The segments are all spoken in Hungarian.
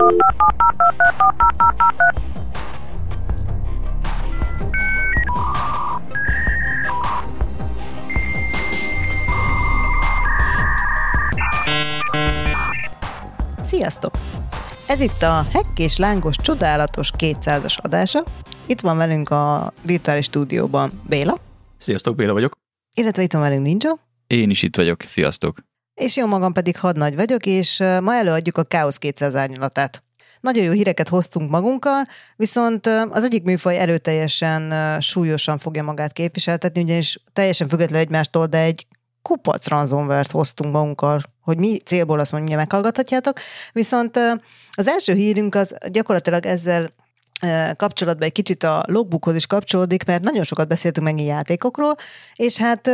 Sziasztok! Ez itt a Hekkés Lángos csodálatos 200-as adása. Itt van velünk a virtuális stúdióban Béla. Sziasztok, Béla vagyok. Illetve itt van velünk Ninja. Én is itt vagyok, sziasztok. És jó magam pedig Hadnagy vagyok, és ma előadjuk a Chaos 200 árnyalatát. Nagyon jó híreket hoztunk magunkkal, viszont az egyik műfaj erőteljesen, súlyosan fogja magát képviseltetni, ugyanis teljesen függetlenül egymástól, de egy kupac ransomware-t hoztunk magunkkal, hogy mi célból azt mondja, meghallgathatjátok. Viszont az első hírünk az gyakorlatilag ezzel kapcsolatban egy kicsit a logbookhoz is kapcsolódik, mert nagyon sokat beszéltünk megint játékokról, és hát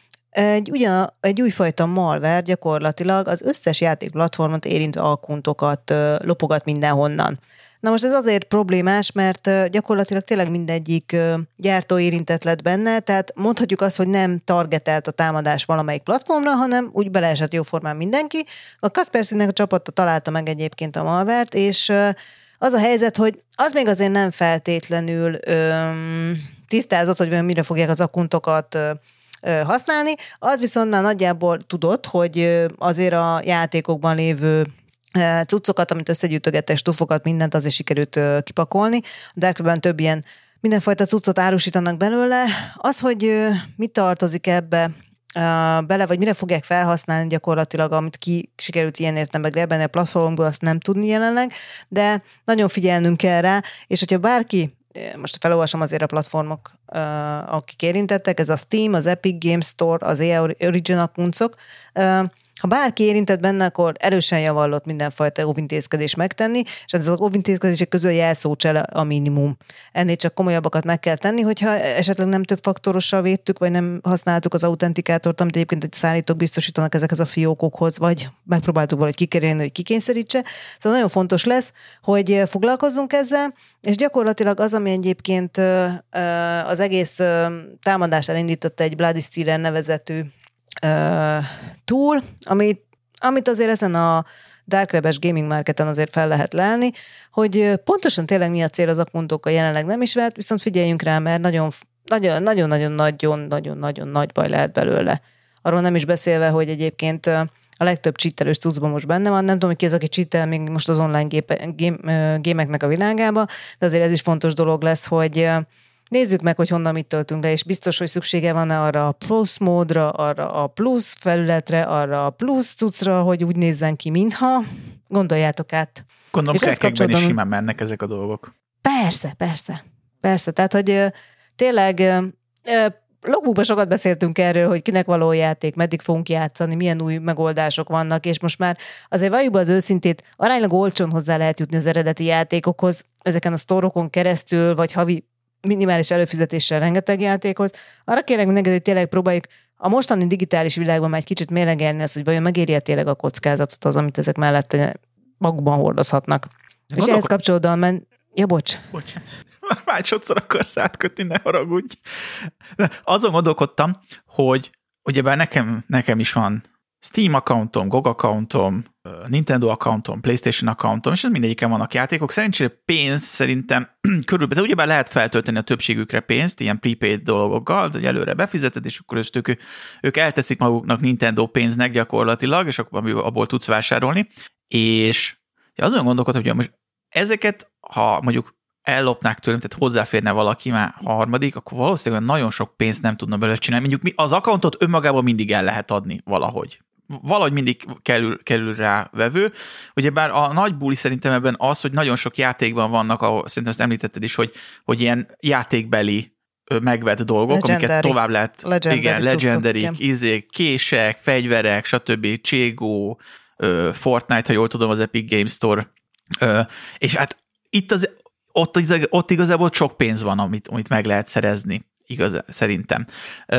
egy újfajta malware gyakorlatilag az összes játékplatformot érintő akkuntokat lopogat mindenhonnan. Na most ez azért problémás, mert gyakorlatilag tényleg mindegyik gyártó érintett lett benne, tehát mondhatjuk azt, hogy nem targetelt a támadás valamelyik platformra, hanem úgy beleesett jóformán mindenki. A Kasperskynek a csapata találta meg egyébként a malvert, és az a helyzet, hogy az még azért nem feltétlenül tisztázott, hogy mire fogják az akkuntokat használni, az viszont már nagyjából tudott, hogy azért a játékokban lévő cuccokat, amit összegyűjtögettek, stufokat, mindent azért sikerült kipakolni. A Dark Web-ben több ilyen mindenfajta cuccot árusítanak belőle. Az, hogy mit tartozik ebbe bele, vagy mire fogják felhasználni gyakorlatilag, amit ki sikerült ilyen értelemben grebelni a platformból, azt nem tudni jelenleg, de nagyon figyelnünk kell rá, és hogyha bárki, most felolvasom azért a platformok, akik érintettek, ez a Steam, az Epic Games Store, az EA Origin akuncok. Ha bárki érintett benne, akkor erősen javallott mindenfajta óvintézkedés megtenni, és az óvintézkedések közül jelszócsele a minimum. Ennél csak komolyabbakat meg kell tenni, hogyha esetleg nem több faktorossal védtük, vagy nem használtuk az autentikátort, amit egyébként egy szállítók biztosítanak ezekhez a fiókokhoz, vagy megpróbáltuk valahogy kikerülni, hogy kikényszerítse. Szóval nagyon fontos lesz, hogy foglalkozzunk ezzel, és gyakorlatilag az, ami egyébként az egész támadást elindította egy Bloody Stealer nevezetű tool, amit azért ezen a Dark Web-es gaming marketen azért fel lehet lelni, hogy pontosan tényleg mi a cél az akuntokkal jelenleg nem ismert, viszont figyeljünk rá, mert nagyon-nagyon nagy baj lehet belőle. Arról nem is beszélve, hogy egyébként a legtöbb cheatelős cuccban most benne van, nem tudom, hogy ki az, aki cheatel még most az online gémeknek a világába, de azért ez is fontos dolog lesz, hogy nézzük meg, hogy honnan mit töltünk le, és biztos, hogy szüksége van arra a plusz módra, arra a plusz felületre, arra a plusz cuccra, hogy úgy nézzen ki, mintha. Gondoljátok át. Gondolom, crackekben is simán mennek ezek a dolgok. Persze. Tehát, hogy tényleg logbookban sokat beszéltünk erről, hogy kinek való játék, meddig fogunk játszani, milyen új megoldások vannak, és most már azért valljuk be az őszintét, aránylag olcsón hozzá lehet jutni az eredeti játékokhoz, ezeken a sztorokon keresztül, vagy havi minimális előfizetéssel rengeteg játékhoz. Arra kérlek mindenkit, hogy tényleg próbáljuk a mostani digitális világban már egy kicsit mérlegelni azt, hogy vajon megéri tényleg a kockázatot az, amit ezek mellett magukban hordozhatnak. És ehhez kapcsolódóan bocs. Másodszor akarsz átkötni, ne haragudj. De azon gondolkodtam, hogy ugyebár nekem is van Steam accountom, GOG accountom, Nintendo accountom, PlayStation accountom, és mindegyiken vannak játékok. Szerencsére pénz szerintem körülbelül, de ugyebár lehet feltölteni a többségükre pénzt, ilyen prepaid dolgokkal, hogy előre befizeted, és akkor ők elteszik maguknak Nintendo pénznek gyakorlatilag, és akkor abból tudsz vásárolni. És azon gondolkodtam, hogy most ezeket, ha mondjuk ellopnák tőlem, tehát hozzáférne valaki már harmadik, akkor valószínűleg nagyon sok pénzt nem tudna belőle csinálni. Mondjuk az accountot önmagában mindig el lehet adni valahogy. Valahogy mindig kerül rá vevő. Ugyebár a nagy buli szerintem ebben az, hogy nagyon sok játékban vannak, ahol szerintem ezt említetted is, hogy ilyen játékbeli megvett dolgok, legendary, amiket tovább lehet, legendary, kések, fegyverek, stb. Cségó, Fortnite, ha jól tudom, az Epic Games Store. És hát ott igazából sok pénz van, amit meg lehet szerezni, szerintem.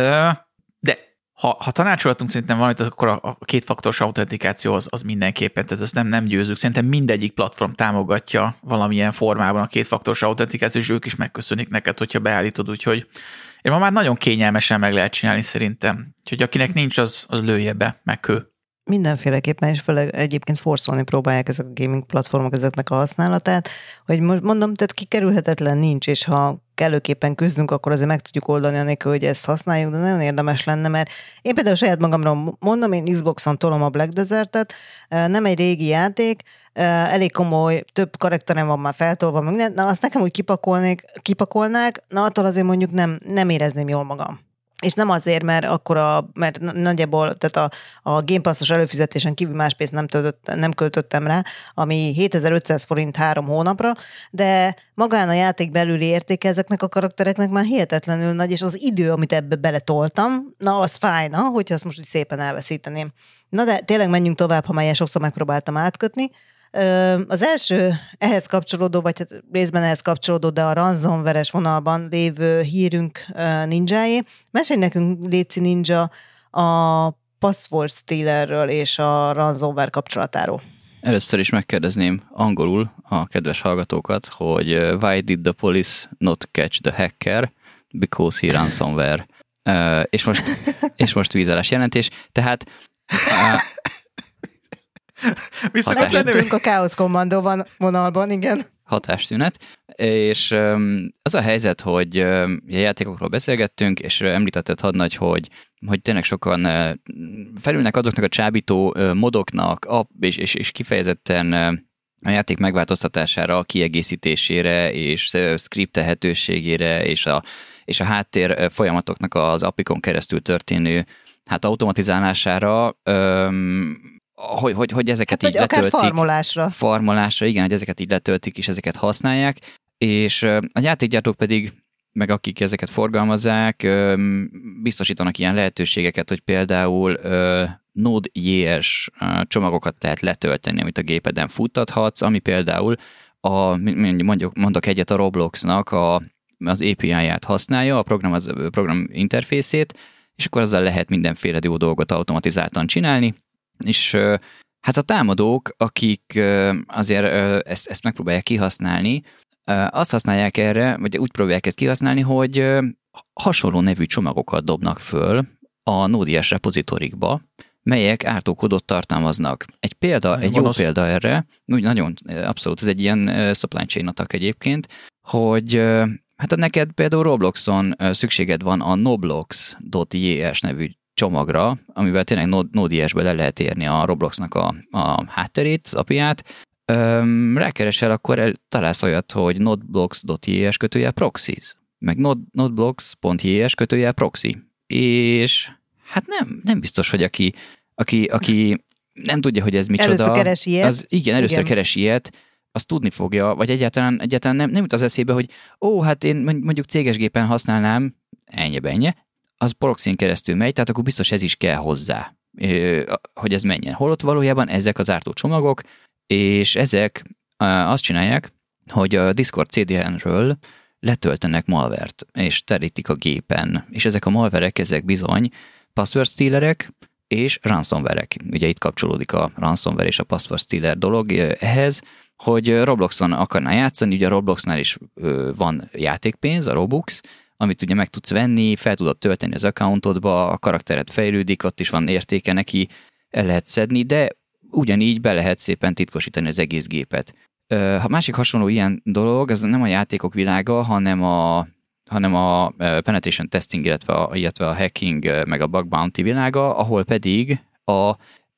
De ha tanácsolhatunk szerintem valamit, akkor a kétfaktoros autentikáció az mindenképpen, ez nem győzők. Szerintem mindegyik platform támogatja valamilyen formában a kétfaktoros autentikáció, és ők is megköszönik neked, hogyha beállítod, úgyhogy ma már nagyon kényelmesen meg lehet csinálni szerintem. Úgyhogy akinek nincs, az lője be, meg kő. Mindenféleképpen, és főleg egyébként forszolni próbálják ezek a gaming platformok ezeknek a használatát, hogy most mondom, tehát kikerülhetetlen nincs, és ha kellőképpen küzdünk, akkor azért meg tudjuk oldani anélkül, hogy ezt használjuk, de nagyon érdemes lenne, mert én például saját magamról mondom, én Xboxon tolom a Black Desert-et, nem egy régi játék, elég komoly, több karakterem van már feltolva, minden, na azt nekem úgy kipakolnák, na attól azért mondjuk nem érezném jól magam. És nem azért, mert nagyjából, tehát a Game Passos előfizetésen kívül más pénzt nem költöttem rá, ami 7500 forint 3 hónapra, de magán a játék belüli értéke ezeknek a karaktereknek már hihetetlenül nagy, és az idő, amit ebbe beletoltam, na az fájna, hogyha azt most úgy szépen elveszíteném. Na de tényleg menjünk tovább, ha már ilyen sokszor megpróbáltam átkötni. Az első ehhez kapcsolódó, vagy hát részben ehhez kapcsolódó, de a ransomware-es vonalban lévő hírünk Ninjáé. Mesélj nekünk, Léci Ninja, a password stealerről és a ransomware kapcsolatáról. Először is megkérdezném angolul a kedves hallgatókat, hogy why did the police not catch the hacker? Because he ransomware. És most vízálás jelentés. Tehát... Megjöttünk a Chaos Commando vonalban, igen. Hatástünet, és az a helyzet, hogy a játékokról beszélgettünk, és említetted hadnagy, hogy tényleg sokan felülnek azoknak a csábító modoknak, és kifejezetten a játék megváltoztatására, kiegészítésére, és scriptelhetőségére, és a háttér folyamatoknak az appikon keresztül történő automatizálására, hogy ezeket így letöltik. Akár Farmolásra, igen, hogy ezeket így letöltik, és ezeket használják, és a játékgyártók pedig, meg akik ezeket forgalmazzák, biztosítanak ilyen lehetőségeket, hogy például Node.js csomagokat lehet letölteni, amit a gépeden futtathatsz, ami például mondok egyet, a Robloxnak az API-ját használja, a program interfészét, és akkor azzal lehet mindenféle jó dolgot automatizáltan csinálni, és hát a támadók, akik azért ezt megpróbálják kihasználni, azt használják erre, vagy úgy próbálják ezt kihasználni, hogy hasonló nevű csomagokat dobnak föl a Node.js repozitorikba, melyek ártókódot tartalmaznak. Egy jó példa erre, úgy nagyon abszolút, ez egy ilyen supply chain attack egyébként, hogy hát neked például Robloxon szükséged van a noblox.js nevű csomagra, amivel tényleg Node.js-ből le lehet érni a Robloxnak a hátterét, az API-ját. Rákeresel, akkor találsz olyat, hogy nodeblox.js /proxies, meg nodeblox.js /proxy. És hát nem biztos, hogy aki nem tudja, hogy ez micsoda. Először keresi ilyet. Először keresi ilyet, azt tudni fogja, vagy egyáltalán nem jut az eszébe, hogy hát én mondjuk céges gépen használnám, ennyi, az proxyn keresztül megy, tehát akkor biztos ez is kell hozzá, hogy ez menjen. Holott valójában ezek az ártó csomagok, és ezek azt csinálják, hogy a Discord CDN-ről letöltenek malvert, és terítik a gépen, és ezek a malverek, ezek bizony password stealerek és ransomware-ek. Ugye itt kapcsolódik a ransomware és a password stealer dolog ehhez, hogy Robloxon akarná játszani, ugye a Robloxnál is van játékpénz, a Robux, amit ugye meg tudsz venni, fel tudod tölteni az accountodba, a karaktered fejlődik, ott is van értéke neki, el lehet szedni, de ugyanígy be lehet szépen titkosítani az egész gépet. A másik hasonló ilyen dolog, ez nem a játékok világa, hanem a penetration testing, illetve a hacking, meg a bug bounty világa, ahol pedig a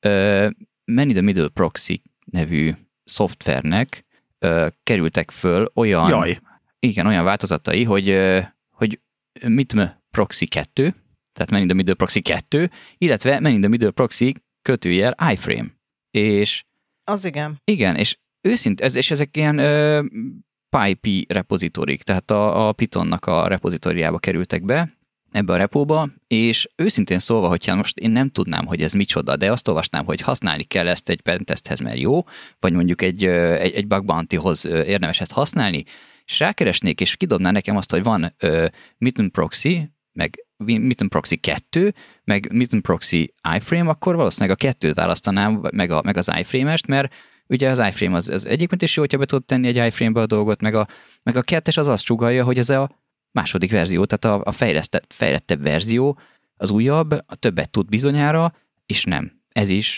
Man in the Middle Proxy nevű szoftvernek kerültek föl olyan változatai, hogy MITM Proxy 2, tehát Man in the Middle Proxy 2, illetve Man in the Middle Proxy /iframe. És az igen. Igen, és és ezek ilyen PyP repozitorik, tehát a Pythonnak a repozitoriába kerültek be, ebbe a repóba, és őszintén szólva, hogyha most én nem tudnám, hogy ez micsoda, de azt olvasnám, hogy használni kell ezt egy pentesthez, mert jó, vagy mondjuk egy bug bountyhoz érdemes ezt használni, és rákeresnék, és kidobná nekem azt, hogy van MITM Proxy, meg MITM Proxy 2, meg MITM Proxy iframe, akkor valószínűleg a 2-t választanám, meg az iframe-est, mert ugye az iframe az egyébként is jó, hogyha be tudod tenni egy iframe-be a dolgot, meg a 2-es az azt sugallja, hogy ez a második verzió, tehát a fejlettebb verzió, az újabb, a többet tud bizonyára, és nem. Ez is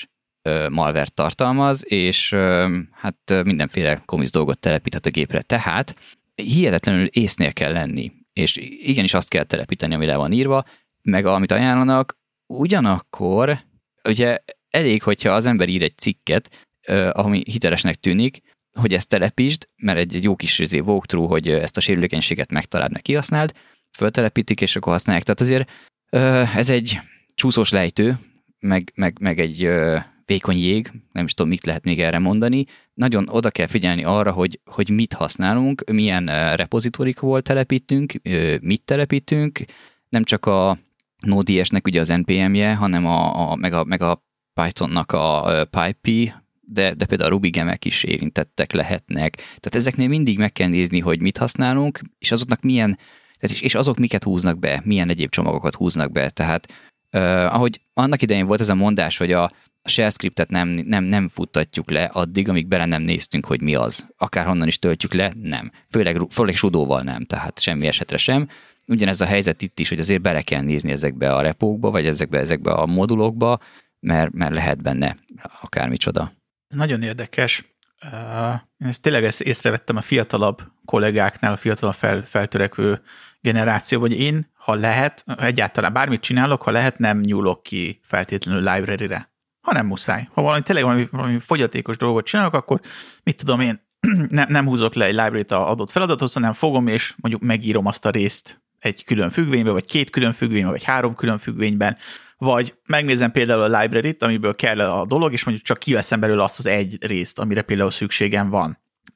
malvert tartalmaz, és hát mindenféle komisz dolgot telepíthet a gépre. Tehát hihetetlenül észnél kell lenni, és igenis azt kell telepíteni, ami le van írva, meg amit ajánlanak, ugyanakkor ugye elég, hogyha az ember ír egy cikket, ami hitelesnek tűnik, hogy ezt telepítsd, mert egy jó kis walkthrough, hogy ezt a sérülékenységet megtaláld, meg kihasználd, föltelepítik, és akkor használják. Tehát azért ez egy csúszós lejtő, meg egy vékony jég, nem is tudom, mit lehet még erre mondani. Nagyon oda kell figyelni arra, hogy mit használunk, milyen repozitorikból telepítünk, mit telepítünk, nem csak a Node.js-nek ugye az NPM-je, hanem meg a Pythonnak a PyPy, de például a Ruby gemek is érintettek lehetnek. Tehát ezeknél mindig meg kell nézni, hogy mit használunk, és azoknak milyen, és azok miket húznak be, milyen egyéb csomagokat húznak be. Tehát ahogy annak idején volt ez a mondás, hogy a shell scriptet nem futtatjuk le addig, amíg bele nem néztünk, hogy mi az. Akárhonnan is töltjük le, nem. Főleg sudóval nem, tehát semmi esetre sem. Ugyanez a helyzet itt is, hogy azért bele kell nézni ezekbe a repókba, vagy ezekbe a modulokba, mert lehet benne akármicsoda. Nagyon érdekes. Én tényleg ezt észrevettem a fiatalabb kollégáknál, a fiatalabb feltörekvő generációban, hogy én, ha lehet, egyáltalán bármit csinálok, ha lehet, nem nyúlok ki feltétlenül library-re, hanem muszáj. Ha tényleg valami fogyatékos dolgot csinálok, akkor mit tudom én, nem húzok le egy library-t az adott feladathoz, hanem fogom, és mondjuk megírom azt a részt egy külön függvénybe, vagy 2 külön függvénybe, vagy 3 külön függvényben, vagy megnézem például a library-t, amiből kell a dolog, és mondjuk csak kiveszem belőle azt az egy részt, amire például szükségem van.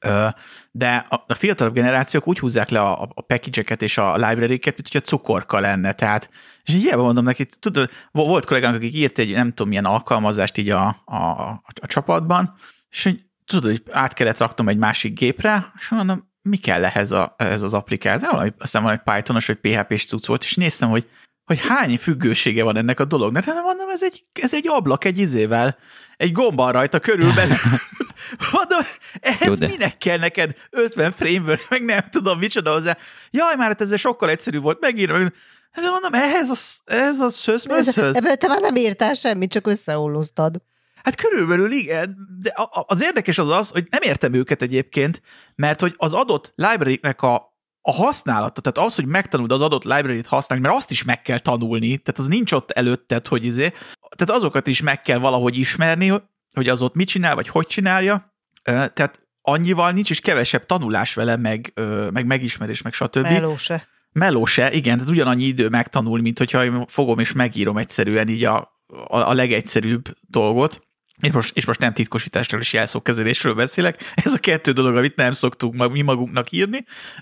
De a fiatalabb generációk úgy húzzák le a package-eket és a library-ket, mint hogyha cukorka lenne. Tehát, és hiába mondom neki, tudod, volt kollégánk, akik írt egy nem tudom milyen alkalmazást így a csapatban, és hogy tudod, hogy át kellett raknom egy másik gépre, és mondom, mi kell ehhez az applikáció? Aztán valami Pythonos vagy PHP-s cucc volt, és néztem, hogy hány függősége van ennek a dolognak. Hát mondom, ez egy ablak egy izével, egy gombbal rajta körülbelül. Mondom, ehhez minek kell neked 50 frame-ből, meg nem tudom, micsoda hozzá. Jaj, már hát ez sokkal egyszerűbb volt, megírva. De mondom, ehhez a szőszmöszhöz. Ebben te már nem írtál semmit, csak összeolloztad. Hát körülbelül igen, de az érdekes az, hogy nem értem őket egyébként, mert hogy az adott library-nek a használata, tehát az, hogy megtanuld az adott library-t használni, mert azt is meg kell tanulni, tehát az nincs ott előtted, hogy tehát azokat is meg kell valahogy ismerni, hogy az ott mit csinál, vagy hogy csinálja, tehát annyival nincs is kevesebb tanulás vele, meg megismerés, meg stb. Meló se, igen, tehát ugyanannyi idő megtanulni, mint hogyha én fogom és megírom egyszerűen így a legegyszerűbb dolgot, és most nem titkosításról és jelszókezelésről beszélek, ez a 2 dolog, amit nem szoktunk mi magunknak írni,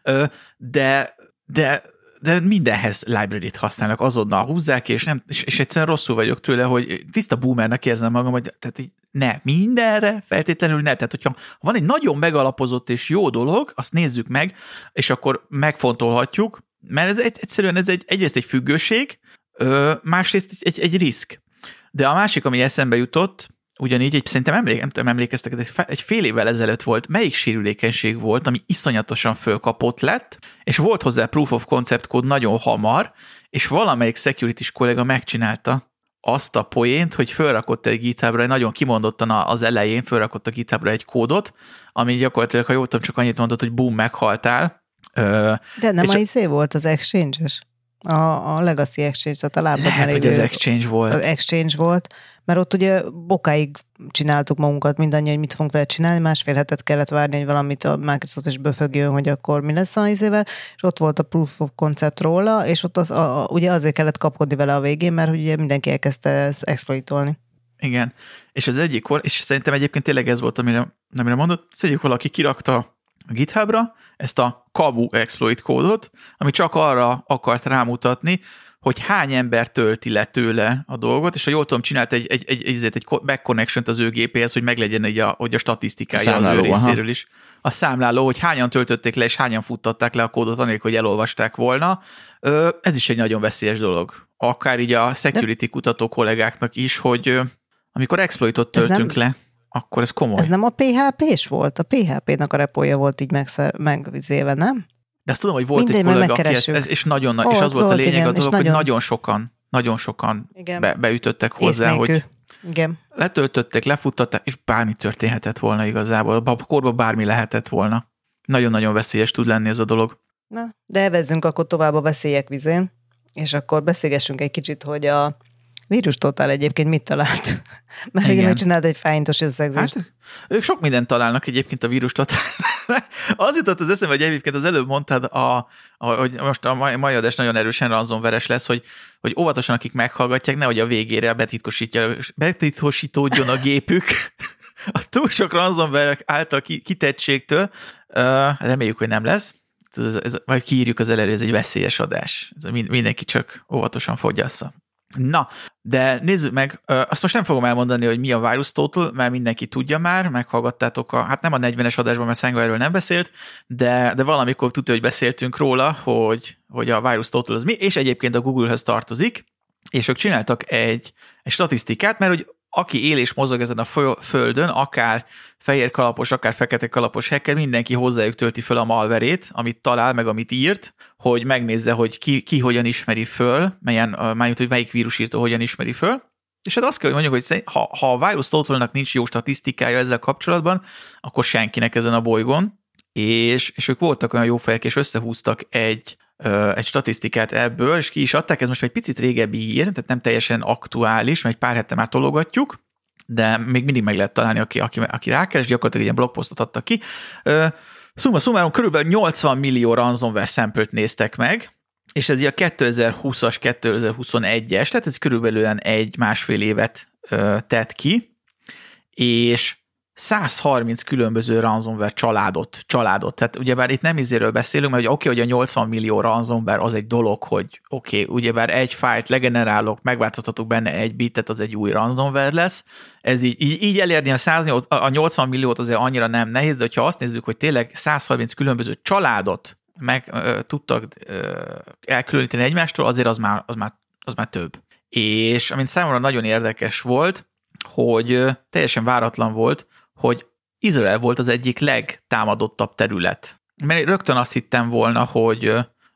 de mindenhez library-t használnak, azonnal húzzák, és egyszerűen rosszul vagyok tőle, hogy tiszta boomernek érzem magam, hogy tehát így mindenre feltétlenül ne. Tehát, hogyha van egy nagyon megalapozott és jó dolog, azt nézzük meg, és akkor megfontolhatjuk, mert ez egyszerűen egyrészt egy függőség, másrészt egy risk. De a másik, ami eszembe jutott, ugyanígy, szerintem emlékeztek, egy fél évvel ezelőtt volt, melyik sérülékenység volt, ami iszonyatosan fölkapott lett, és volt hozzá proof of concept kód nagyon hamar, és valamelyik security-s kollega megcsinálta azt a poént, hogy fölrakott egy GitHubra, nagyon kimondottan az elején fölrakott a GitHubra egy kódot, ami gyakorlatilag, ha jól tudom, csak annyit mondott, hogy boom, meghaltál. De nem a izé volt az Exchange-es? A Legacy Exchange, tehát a lábad lehet, hogy az Exchange volt. Az Exchange volt, mert ott ugye bokáig csináltuk magunkat mindannyian, hogy mit fogunk vele csinálni, 1,5 hetet kellett várni, hogy valamit a Microsoft is befögjön, hogy akkor mi lesz az izével, és ott volt a proof of concept róla, és ott ugye azért kellett kapkodni vele a végén, mert ugye mindenki elkezdte ezt exploitolni. Igen, és az egyik, és szerintem egyébként tényleg ez volt, amire mondott, az egyik valaki kirakta a GitHubra ezt a Kabu exploit kódot, ami csak arra akart rámutatni, hogy hány ember tölti le tőle a dolgot, és ha jól tudom, csinált egy back connection-t az ő gépéhez, hogy meglegyen hogy a statisztikája az ő részéről is. A számláló, hogy hányan töltötték le, és hányan futtatták le a kódot, anélkül, hogy elolvasták volna. Ez is egy nagyon veszélyes dolog. Akár így a security kutató kollégáknak is, hogy amikor exploitot töltünk le, akkor ez komoly. Ez nem a PHP-s volt? A PHP-nak a repója volt így megvizélve, nem? De azt tudom, hogy volt egy kollega, aki és az volt a lényeg a dolog, hogy nagyon sokan igen. Beütöttek hozzá, Igen. Letöltötték, lefuttatták, és bármi történhetett volna igazából. A korban bármi lehetett volna. Nagyon-nagyon veszélyes tud lenni ez a dolog. Na, de elvezzünk akkor tovább a veszélyek vizén, és akkor beszélgessünk egy kicsit, hogy a Vírus Total egyébként mit talált? Mert ugye megcsinált egy fájintos összegzést. Hát, ők sok mindent találnak egyébként a Vírus Total. Az jutott az eszembe, hogy egyébként az előbb mondtad, hogy most a mai adás nagyon erősen ransomware-es lesz, hogy óvatosan, akik meghallgatják, nehogy a végére betitkosítódjon a gépük a túl sok ransomware által kitettségtől. Reméljük, hogy nem lesz. Majd kiírjuk az elejére, ez egy veszélyes adás. Mindenki csak óvatosan fogyassza. Na, de nézzük meg, azt most nem fogom elmondani, hogy mi a Virus Total, mert mindenki tudja már, meghallgattátok hát nem a 40-es adásban, mert Szenga erről nem beszélt, de valamikor tudja, hogy beszéltünk róla, hogy a Virus Total az mi, és egyébként a Google-höz tartozik, és ők csináltak egy statisztikát, mert hogy aki él és mozog ezen a földön, akár fehér kalapos, akár fekete kalapos hacker, mindenki hozzájuk tölti föl a malverét, amit talál, meg amit írt, hogy megnézze, hogy ki hogyan ismeri föl, hogy melyik vírusírtó hogyan ismeri föl. És hát azt kell, hogy mondjuk, hogy ha a Virus Totalnak nincs jó statisztikája ezzel kapcsolatban, akkor senkinek ezen a bolygón, és ők voltak olyan jó fejek, és összehúztak egy statisztikát ebből, és ki is adták, ez most egy picit régebbi hír, tehát nem teljesen aktuális, mert egy pár hete már tologatjuk, de még mindig meg lehet találni, aki rákeres, gyakorlatilag egy ilyen blogposztot adtak ki. Summa summarum, körülbelül 80 millió ransomware sample-t néztek meg, és ez a 2020-as, 2021-es, tehát ez körülbelül egy-másfél évet tett ki, és 130 különböző ransomware családot. Tehát ugyebár itt nem izéről beszélünk, mert hogy hogy a 80 millió ransomware az egy dolog, hogy ugyebár egy fájlt legenerálok, megváltoztatok benne egy bitet, az egy új ransomware lesz. Ez így elérni a 80 milliót azért annyira nem nehéz, de hogyha azt nézzük, hogy tényleg 130 különböző családot meg tudtak elkülöníteni egymástól, azért az már több. És amint számomra nagyon érdekes volt, hogy teljesen váratlan volt, hogy Izrael volt az egyik legtámadottabb terület. Mert rögtön azt hittem volna, hogy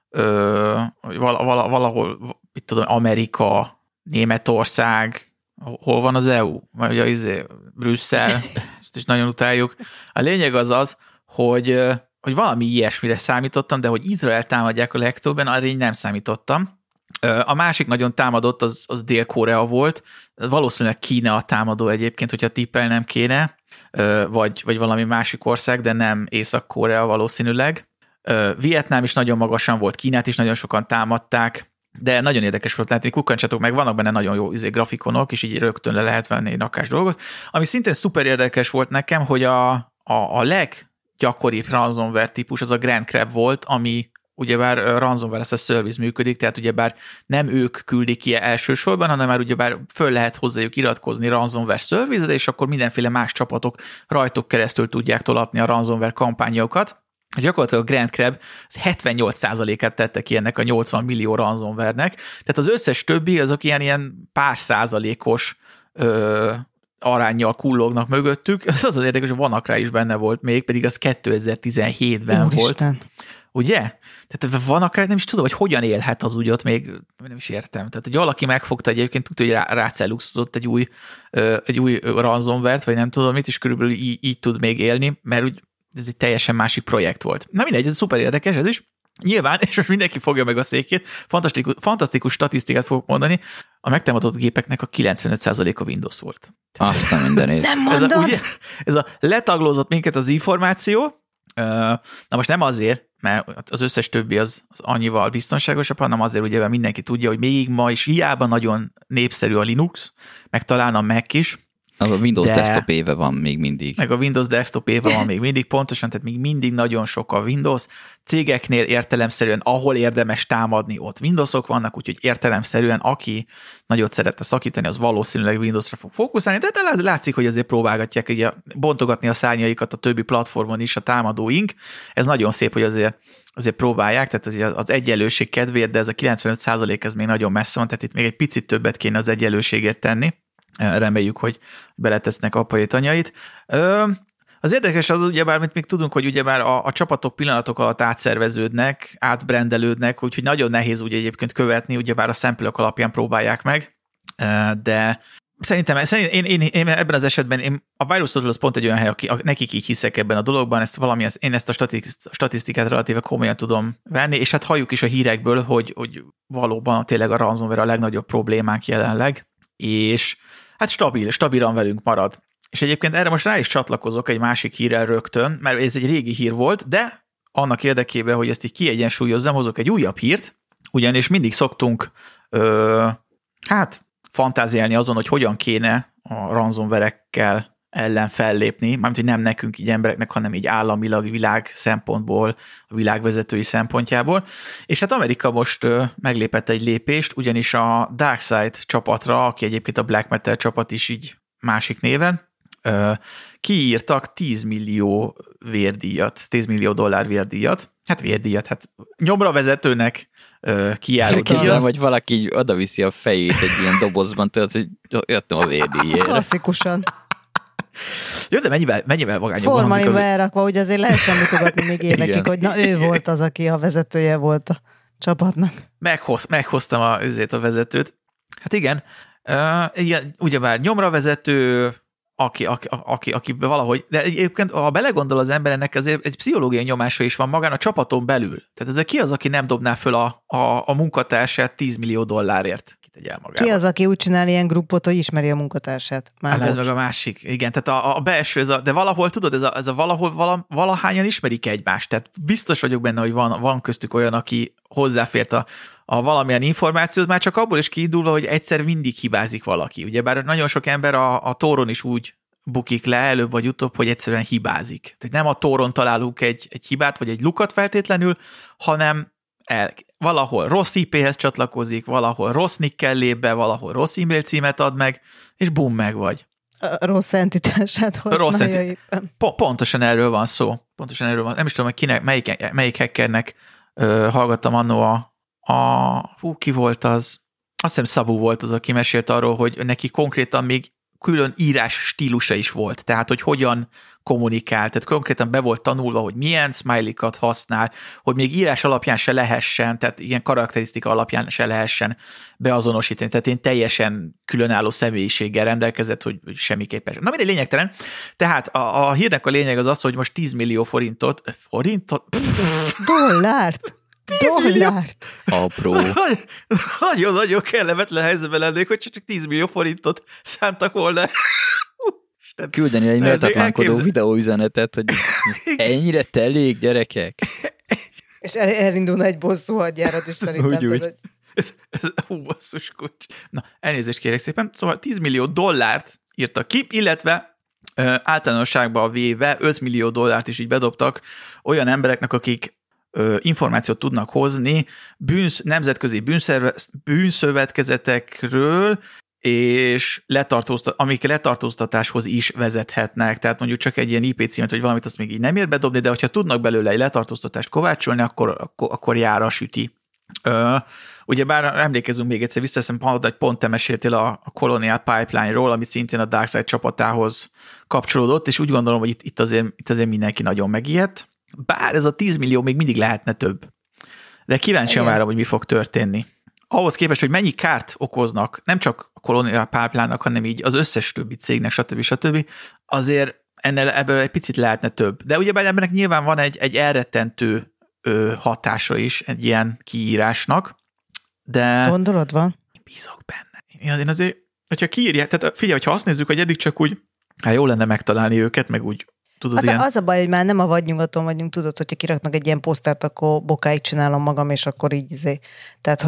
valahol, itt tudom, Amerika, Németország, hol van az EU? Vagy Brüsszel, ezt is nagyon utáljuk. A lényeg az, hogy valami ilyesmire számítottam, de hogy Izrael támadják a legtöbben, arra én nem számítottam. A másik nagyon támadott, az Dél-Korea volt. Valószínűleg Kína a támadó egyébként, hogyha tippelnem kéne, vagy valami másik ország, de nem Észak-Korea valószínűleg. Vietnám is nagyon magasan volt, Kínát is nagyon sokan támadták, de nagyon érdekes volt látni, kukkancsatok meg, vannak benne nagyon jó grafikonok, és így rögtön le lehet venni egy rakás dolgot. Ami szintén szuper érdekes volt nekem, hogy a leggyakoribb ransomware típus az a Grand Crab volt, ami ugyebár ransomware as a service működik, tehát ugyebár nem ők küldik ki elsősorban, hanem már ugyebár föl lehet hozzájuk iratkozni ransomware service-re, és akkor mindenféle más csapatok rajtuk keresztül tudják tolatni a ransomware kampányokat. Gyakorlatilag a Grand Crab 78%-át tette ki ennek a 80 millió ransomware-nek, tehát az összes többi azok ilyen pár százalékos aránnyal kullognak mögöttük. Az érdekes, hogy vannak rá is benne volt még, pedig az 2017-ben Úristen. volt. Ugye? Tehát van akár, nem is tudom, hogy hogyan élhet az úgy ott még, nem is értem. Tehát, hogy valaki megfogta egyébként, tudja, hogy rácelluxozott egy új ransomware-t, vagy nem tudom mit, és körülbelül így tud még élni, mert úgy ez egy teljesen másik projekt volt. Na mindegy, ez szuper érdekes, ez is. Nyilván, és most mindenki fogja meg a székét, fantasztikus statisztikát fogok mondani, a megtámadott gépeknek a 95%-a Windows volt. Azt nem mindenét. Nem mondod? Ez a letaglózott minket az információ, na most nem azért, mert az összes többi az annyival biztonságosabb, hanem azért, ugye mindenki tudja, hogy még ma is hiába nagyon népszerű a Linux, meg talán a Mac is. Az a Windows Desktop éve van még mindig. Meg a Windows Desktop éve van még mindig, pontosan, tehát még mindig nagyon sok a Windows. Cégeknél értelemszerűen, ahol érdemes támadni, ott Windowsok vannak, úgyhogy értelemszerűen, aki nagyot szeretne szakítani, az valószínűleg Windowsra fog fókuszálni, de látszik, hogy azért próbálgatják ugye bontogatni a szárnyaikat a többi platformon is a támadóink. Ez nagyon szép, hogy azért próbálják, tehát az egyenlőség kedvéért, de ez a 95% ez még nagyon messze van, tehát itt még egy picit többet kéne az egyenlőségért tenni. Reméljük, hogy beletesznek apait, anyait. Az érdekes az, ugyebár, mint még tudunk, hogy ugyebár a csapatok pillanatok alatt átszerveződnek, átbrendelődnek, úgyhogy nagyon nehéz úgy egyébként követni, ugyebár a sample-ok alapján próbálják meg, de Szerintem én ebben az esetben a Virus Total az pont egy olyan hely, nekik így hiszek ebben a dologban, én ezt a statisztikát relatíve komolyan tudom venni, és hát halljuk is a hírekből, hogy valóban tényleg a ransomware a legnagyobb problémánk jelenleg, és hát stabilan velünk marad. És egyébként erre most rá is csatlakozok egy másik hírrel rögtön, mert ez egy régi hír volt, de annak érdekében, hogy ezt így kiegyensúlyozzam, hozok egy újabb hírt, ugyanis mindig szoktunk fantáziálni azon, hogy hogyan kéne a ransomware-ekkel ellen fellépni, mármint, hogy nem nekünk így embereknek, hanem így államilag, világ szempontból, a világvezetői szempontjából. És hát Amerika most meglépett egy lépést, ugyanis a DarkSide csapatra, aki egyébként a Black Metal csapat is így másik néven, kiírtak 10 millió dollár vérdíjat. Hát vérdíjat, hát nyomra vezetőnek kiálló díjat. Vagy valaki így odaviszi a fejét egy ilyen dobozban, tudod, hogy jöttem a vérdíjért. Klasszikusan. Jó, de mennyivel vagányabb Formaliba elrakva, hogy azért lehessen mutogatni még évekig, hogy na ő volt az, aki a vezetője volt a csapatnak. Meghoztam a vezetőt. Hát igen, ugyebár nyomra vezető, aki valahogy, de egyébként, ha belegondol az ember, ennek azért egy pszichológiai nyomása is van magán a csapaton belül. Tehát ez ki az, aki nem dobná föl a munkatársát 10 millió dollárért? Ki az, aki úgy csinál ilyen grupot, hogy ismeri a munkatársát? Ez meg a másik. Igen, tehát a belső, de valahol, tudod, ez a valahol valahányan ismerik egymást. Tehát biztos vagyok benne, hogy van köztük olyan, aki hozzáfért a valamilyen információt, már csak abból is kiindulva, hogy egyszer mindig hibázik valaki. Ugyebár nagyon sok ember a Toron is úgy bukik le előbb vagy utóbb, hogy egyszerűen hibázik. Tehát nem a Toron találunk egy hibát, vagy egy lukat feltétlenül, hanem valahol rossz IP-hez csatlakozik, valahol rossz nickkel lép be, valahol rossz e-mail címet ad meg, és bum, meg vagy. A rossz entitását használja éppen. Pontosan erről van szó. Nem is tudom, hogy melyik hackernek hallgattam annó ki volt az? Azt hiszem Szabó volt az, aki mesélt arról, hogy neki konkrétan még külön írás stílusa is volt, tehát hogy hogyan kommunikál, tehát konkrétan be volt tanulva, hogy milyen smiley-kat használ, hogy még írás alapján se lehessen, tehát ilyen karakterisztika alapján se lehessen beazonosítani, tehát én teljesen különálló személyiséggel rendelkezett, hogy semmiképpen sem. Na mindegy, lényegtelen. Tehát a hírnek a lényeg az, hogy most 10 millió forintot? Dollárt! Apró. Nagyon-nagyon kellemetlen helyzetben lennék, hogy csak 10 millió forintot szántak volna. Küldeni egy méltatlankodó videóüzenetet, hogy ennyire telik, gyerekek. És elindulna egy bosszú hadjárat is szerintem. Úgy. Basszus kulcs. Na, elnézést kérek szépen. Szóval 10 millió dollárt írtak ki, illetve általánosságban véve 5 millió dollárt is így bedobtak olyan embereknek, akik információt tudnak hozni nemzetközi bűnszövetkezetekről, és amik letartóztatáshoz is vezethetnek. Tehát mondjuk csak egy ilyen IP címet, vagy valamit azt még így nem ér bedobni, de hogyha tudnak belőle egy letartóztatást kovácsolni, akkor jár a süti. Ugyebár emlékezünk még egyszer, visszaszem, hogy pont te meséltél a Colonial Pipeline-ról, ami szintén a DarkSide csapatához kapcsolódott, és úgy gondolom, hogy itt azért mindenki nagyon megijedt. Bár ez a 10 millió még mindig lehetne több. De kíváncsian várom, hogy mi fog történni. Ahhoz képest, hogy mennyi kárt okoznak, nem csak a Colonial Pipeline-nak, hanem így az összes többi cégnek, stb. Azért ebből egy picit lehetne több. De ugyebár embernek nyilván van egy elrettentő hatása is egy ilyen kiírásnak. De gondolod van? Bízok benne. Én azért, hogyha kiírják, tehát figyelj, hogyha azt nézzük, hogy eddig csak úgy, jó lenne megtalálni őket, meg úgy tudod, ilyen... Az a baj, hogy már nem a vadnyugaton vagyunk, tudod, hogyha kiraknak egy ilyen posztert, akkor bokáig csinálom magam, és akkor így Tehát,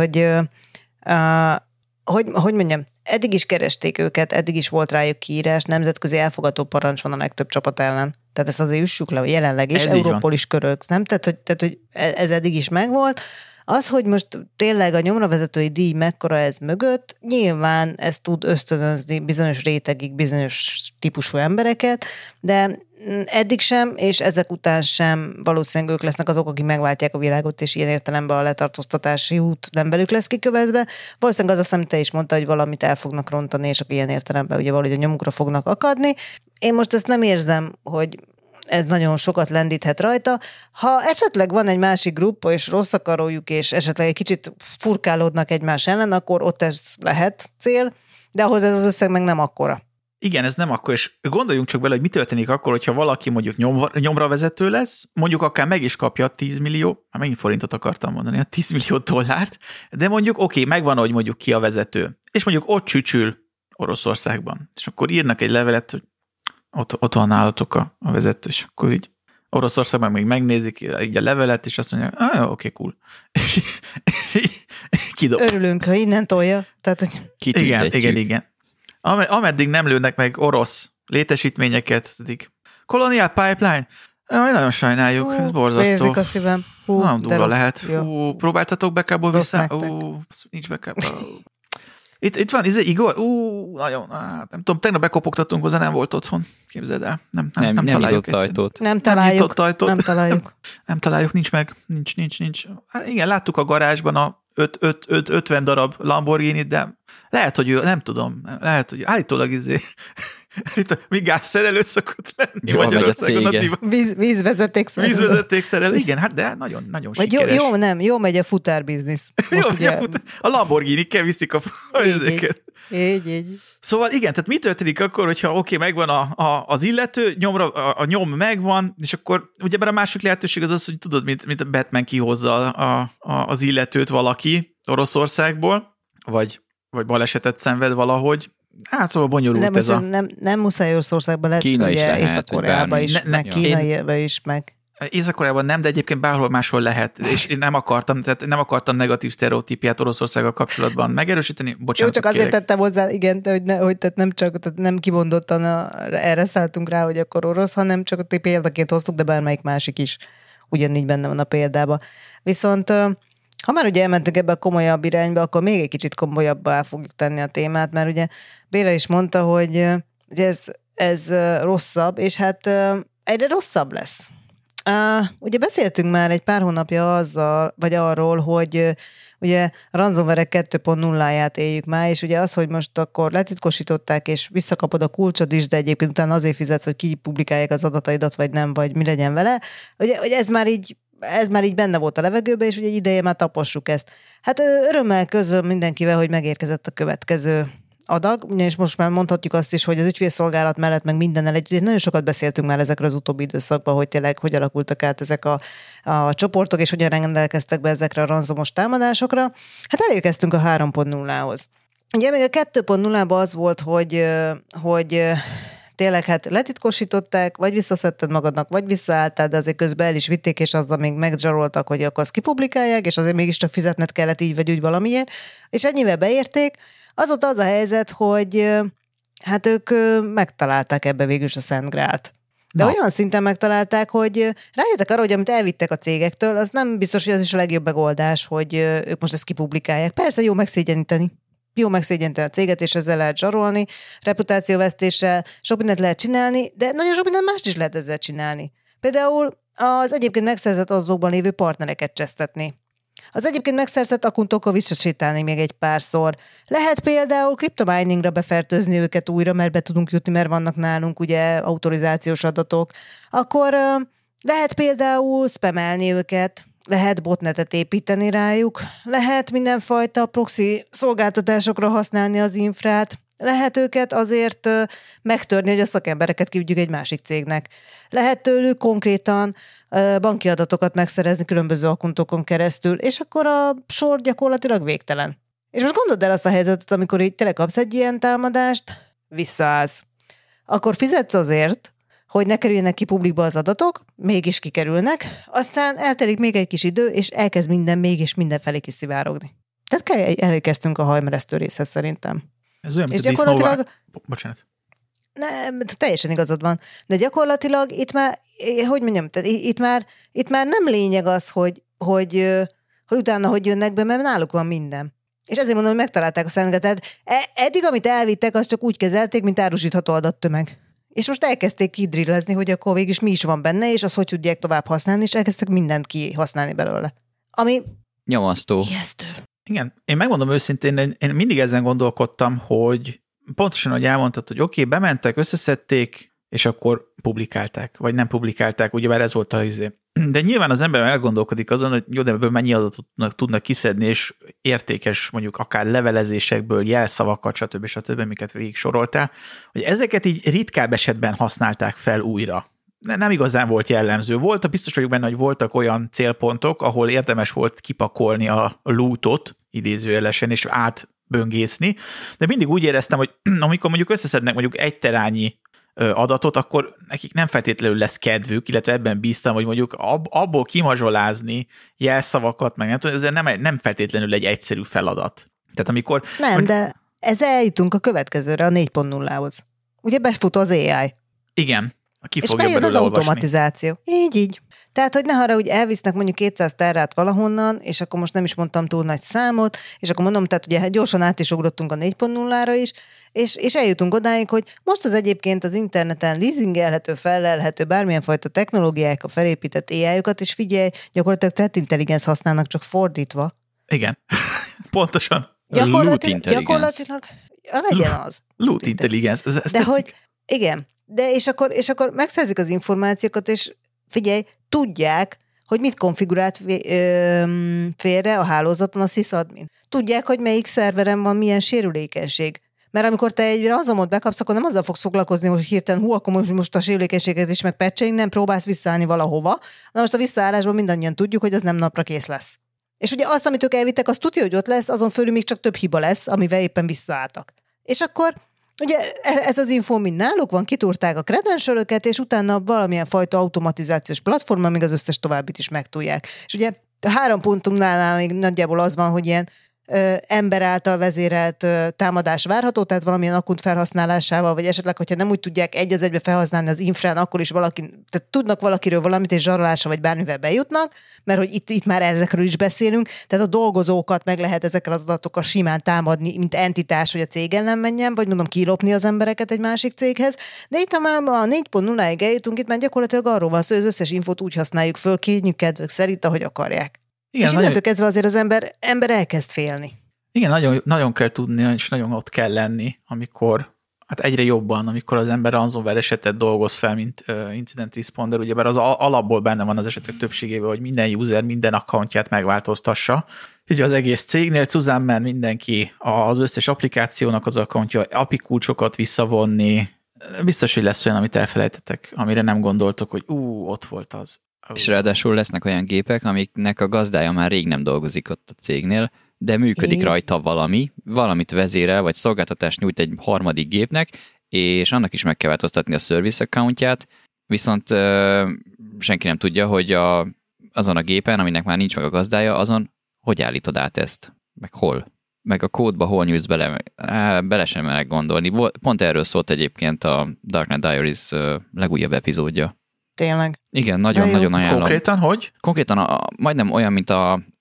hogy mondjam, eddig is keresték őket, eddig is volt rájuk kiírás, nemzetközi elfogadó parancs van a legtöbb csapat ellen. Tehát ezt azért üssük le, jelenleg is, Európol is körök, nem? Tehát, hogy ez eddig is megvolt. Az, hogy most tényleg a nyomravezetői díj mekkora ez mögött, nyilván ez tud ösztönözni bizonyos rétegig, bizonyos típusú embereket, de eddig sem, és ezek után sem valószínűleg ők lesznek azok, akik megváltják a világot, és ilyen értelemben a letartóztatási út nem belük lesz kikövezve. Valószínűleg az azt, amit te is mondta, hogy valamit el fognak rontani, és akkor ilyen értelemben ugye valahogy a nyomukra fognak akadni. Én most ezt nem érzem, hogy ez nagyon sokat lendíthet rajta. Ha esetleg van egy másik gruppa, és rossz akarójuk, és esetleg egy kicsit furkálódnak egymás ellen, akkor ott ez lehet cél, De ahhoz ez az összeg meg nem akkora. Igen, ez nem akkor, és gondoljunk csak bele, hogy mi történik akkor, hogyha valaki mondjuk nyomra vezető lesz, mondjuk akár meg is kapja 10 millió, megint forintot akartam mondani, a 10 millió dollárt, de mondjuk oké, megvan, hogy mondjuk ki a vezető, és mondjuk ott csücsül Oroszországban, és akkor írnak egy levelet, hogy ott van nálatok a vezető, és akkor így Oroszországban még megnézik így a levelet, és azt mondják, oké, cool. És így kidob. Örülünk, ha innen tolja. Tehát, hogy... Igen. Ameddig nem lőnek meg orosz létesítményeket, eddig Colonial Pipeline, nagyon sajnáljuk, ez borzasztó. Érzik a szívem. Nem durva lehet. Próbáltatok backup-ból vissza? Nincs backup. Itt van, Igor? Nagyon, nem tudom, tegnap bekopogtattunk hozzá, nem volt otthon. Képzeld el. Nem találjuk ajtót. Nem találjuk. Nem találjuk, nincs meg. Nincs. Hát igen, láttuk a garázsban a 50 darab Lamborghini-t, de lehet, hogy ő, nem tudom, lehet, hogy állítólag mi gázszerelő szokott lenni Magyarországon. Vízvezetékszerelő, igen, hát de nagyon sikeres. Jó megy a futárbiznisz. A Lamborghini-kkel viszik a ezeket. Így. Szóval igen, tehát mi történik akkor, hogyha megvan az illető, a nyom megvan, és akkor ugyebár a másik lehetőség az, hogy tudod, mint a Batman kihozza az illetőt valaki Oroszországból, vagy balesetet szenved valahogy. Hát szóval bonyolult ez nem muszáj Oroszországban, lehet, Kína ugye Észak-Koreában is, meg Kínaiában is, meg... Észak-Koreában nem, de egyébként bárhol máshol lehet, és én nem akartam negatív sztereotípiát Oroszországgal kapcsolatban megerősíteni. Bocsánat, csak azért tettem hozzá, igen, hogy tehát nem kimondottan erre szálltunk rá, hogy akkor orosz, hanem csak a példaként hoztuk, de bármelyik másik is ugyanígy benne van a példában. Viszont ha már ugye elmentünk ebbe a komolyabb irányba, akkor még egy kicsit komolyabbá fogjuk tenni a témát, mert ugye Béla is mondta, hogy ez rosszabb, és hát egyre rosszabb lesz. Ugye beszéltünk már egy pár hónapja arról, hogy ugye a ransomware 2.0-ját éljük már, és ugye az, hogy most akkor letitkosították, és visszakapod a kulcsod is, de egyébként utána azért fizetsz, hogy kipublikálják az adataidat, vagy nem, vagy mi legyen vele. Ugye, hogy ez már így benne volt a levegőben, és ugye egy ideje már tapossuk ezt. Hát örömmel közöm mindenkivel, hogy megérkezett a következő adag, és most már mondhatjuk azt is, hogy az ügyfélszolgálat mellett meg mindennel együtt, nagyon sokat beszéltünk már ezekről az utóbbi időszakban, hogy tényleg hogy alakultak át ezek a csoportok, és hogyan rendelkeztek be ezekre a ranzomos támadásokra. Hát elérkeztünk a 3.0-hoz. Ugye még a 2.0-ban az volt, hogy tényleg hát letitkosították, vagy visszaszedted magadnak, vagy visszaálltál, de azért közben el is vitték, és azzal még megzsaroltak, hogy akkor azt kipublikálják, és azért mégiscsak fizetned kellett így vagy úgy valamiért, és ennyivel beérték. Azóta az a helyzet, hogy hát ők megtalálták ebbe végül is a Szent Grált. De olyan szinten megtalálták, hogy rájöttek arra, hogy amit elvittek a cégektől, az nem biztos, hogy az is a legjobb megoldás, hogy ők most ezt kipublikálják. Persze jó megszégyeníteni. Jó megszégyeníteni a céget, és ezzel lehet zsarolni, reputációvesztéssel, sok mindent lehet csinálni, de nagyon sok mindent mást is lehet ezzel csinálni. Például az egyébként megszerzett adatokban lévő partnereket csesztetni. Az egyébként megszerzett akuntokkal visszasétálni még egy párszor. Lehet például kriptominingra befertőzni őket újra, mert be tudunk jutni, mert vannak nálunk ugye autorizációs adatok. Akkor lehet például spamelni őket, lehet botnetet építeni rájuk, lehet mindenfajta proxy szolgáltatásokra használni az infrát, lehet őket azért megtörni, hogy a szakembereket kivegyük egy másik cégnek. Lehet tőlük konkrétan banki adatokat megszerezni különböző akuntokon keresztül, és akkor a sor gyakorlatilag végtelen. És most gondold el azt a helyzetet, amikor így tényleg kapsz egy ilyen támadást, visszaállsz. Akkor fizetsz azért, hogy ne kerüljenek ki publikba az adatok, mégis kikerülnek, aztán eltelik még egy kis idő, és elkezd minden mégis mindenfelé kiszivárogni. Tehát elérkeztünk a hajmeresztő részhez szerintem. Ez olyan, és gyakorlatilag... Bocsánat. Nem, teljesen igazad van. De gyakorlatilag itt már, hogy mondjam, itt már nem lényeg az, hogy utána hogy jönnek be, mert náluk van minden. És ezért mondom, hogy megtalálták a Szent Grálát. Tehát eddig, amit elvittek, azt csak úgy kezelték, mint árusítható adattömeg. És most elkezdték kidrillezni, hogy akkor végig mi is van benne, és azt hogy tudják tovább használni, és elkezdtek mindent kihasználni belőle. Ami nyomasztó. Ijesztő. Igen, én megmondom őszintén, én mindig ezen gondolkodtam, hogy pontosan, ahogy elmondtad, hogy oké, bementek, összeszedték, és akkor publikálták, vagy nem publikálták, ugyebár ez volt a izé. De nyilván az ember elgondolkodik azon, hogy jó, de ebből mennyi adatot tudnak kiszedni, és értékes mondjuk akár levelezésekből, jelszavakat, stb., amiket végig soroltál, hogy ezeket így ritkább esetben használták fel újra. Nem igazán volt jellemző. Biztos vagyok benne, hogy voltak olyan célpontok, ahol érdemes volt kipakolni a lootot, idézőjelesen, és átböngészni, de mindig úgy éreztem, hogy amikor mondjuk összeszednek mondjuk 1 terányi adatot, akkor nekik nem feltétlenül lesz kedvük, illetve ebben bíztam, hogy mondjuk abból kimazsolázni jelszavakat, meg nem tudom, ez nem feltétlenül egy egyszerű feladat. Tehát amikor... Nem, de ez eljutunk a következőre, a 4.0-hoz. Ugye befut az AI. Igen. És bejön az automatizáció. Így. Tehát, hogy ne arra, hogy elvisznek mondjuk 200 terrát valahonnan, és akkor most nem is mondtam túl nagy számot, és akkor mondom, tehát ugye gyorsan át is ugrottunk a 4.0-ra is, és eljutunk odáig, hogy most az egyébként az interneten leasingelhető, fellelhető bármilyen fajta technológiák, a felépített AI-okat, és figyelj, gyakorlatilag threat használnak, csak fordítva. Igen, pontosan. Gyakorlatilag legyen az. Loot intelligence. De hogy, igen, de és akkor megszerzik az információkat, és figyelj, tudják, hogy mit konfigurált félre a hálózaton a sysadmin. Tudják, hogy melyik szerveren van milyen sérülékenység. Mert amikor te egy ranzomot bekapsz, akkor nem azzal fogsz foglalkozni, hogy hirtelen akkor most a sérülékenységet is megpatchelni, nem próbálsz visszaállni valahova. Na most a visszaállásban mindannyian tudjuk, hogy ez nem napra kész lesz. És ugye azt, amit ők elvittek, az tudja, hogy ott lesz, azon fölül még csak több hiba lesz, amivel éppen visszaálltak. És akkor ugye ez az info mind náluk van, kitúrták a credentialöket, és utána valamilyen fajta automatizációs platformon még az összes továbbit is megtudják. És ugye a 3 pontunknál még nagyjából az van, hogy ilyen ember által vezérelt támadás várható, tehát valamilyen akkunt felhasználásával, vagy esetleg, hogyha nem úgy tudják egy az egybe felhasználni az infrán, akkor is tehát tudnak valakiről valamit, és zsarolásra vagy bármivel bejutnak, mert hogy itt már ezekről is beszélünk, tehát a dolgozókat meg lehet ezekkel az adatokkal simán támadni, mint entitás, hogy a cég ellen menjen, vagy mondom kilopni az embereket egy másik céghez. De itt, ha már a 4.0-ig eljutunk, itt már gyakorlatilag arról van szó, hogy az összes infót úgy használjuk föl, kényük kedvük szerint, ahogy akarják. Igen, és innentől kezdve azért az ember elkezd félni. Igen, nagyon, nagyon kell tudni, és nagyon ott kell lenni, amikor, hát egyre jobban, amikor az ember ransomware esetet dolgoz fel, mint incident responder, ugyebár az alapból benne van az esetek többségében, hogy minden user minden accountját megváltoztassa. Ugye az egész cégnél zusammen mindenki az összes applikációnak az accountja, API kulcsokat visszavonni. Biztos, hogy lesz olyan, amit elfelejtettek, amire nem gondoltok, hogy ott volt az. És ráadásul lesznek olyan gépek, amiknek a gazdája már rég nem dolgozik ott a cégnél, de működik rajta valamit vezérel, vagy szolgáltatást nyújt egy harmadik gépnek, és annak is meg kell változtatni a service accountját, viszont senki nem tudja, hogy azon a gépen, aminek már nincs meg a gazdája, azon hogy állítod át ezt, meg hol. Meg a kódba hol nyújtsz bele sem merek gondolni. Pont erről szólt egyébként a Darknet Diaries legújabb epizódja. Tényleg. Igen, nagyon-nagyon ajánlom. Konkrétan hogy? Konkrétan majdnem olyan, mint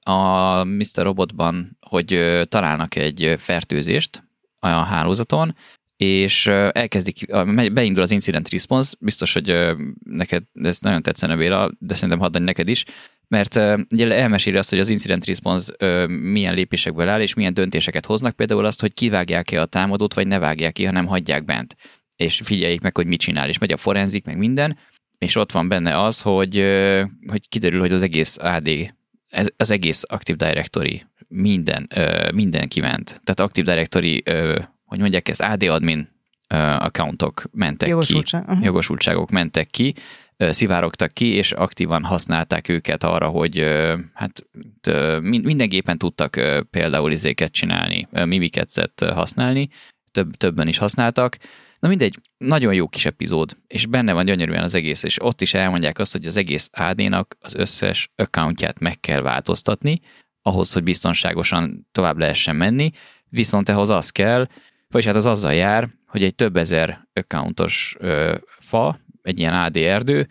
a Mr. Robotban, hogy találnak egy fertőzést a hálózaton, és elkezdik, beindul az incident response, biztos, hogy neked ez nagyon tetszene, Béla, de szerintem hadd neked is, mert ugye elmeséli azt, hogy az incident response milyen lépésekből áll, és milyen döntéseket hoznak, például azt, hogy kivágják-e a támadót, vagy ne vágják ki, hanem hagyják bent, és figyeljék meg, hogy mit csinál, és megy a forenzik, meg minden, és ott van benne az, hogy kiderül, hogy az egész AD, az egész Active Directory, minden kiment. Tehát Active Directory, hogy mondják ezt, AD admin accountok mentek ki, jogosultságok mentek ki, szivárogtak ki, és aktívan használták őket arra, hogy minden gépen tudtak például izéket csinálni, Mimiketset használni, többen is használtak. Na mindegy, nagyon jó kis epizód, és benne van gyönyörűen az egész, és ott is elmondják azt, hogy az egész AD-nak az összes accountját meg kell változtatni, ahhoz, hogy biztonságosan tovább lehessen menni, viszont ahhoz az kell, vagyis hát az azzal jár, hogy egy több ezer accountos fa, egy ilyen AD erdő,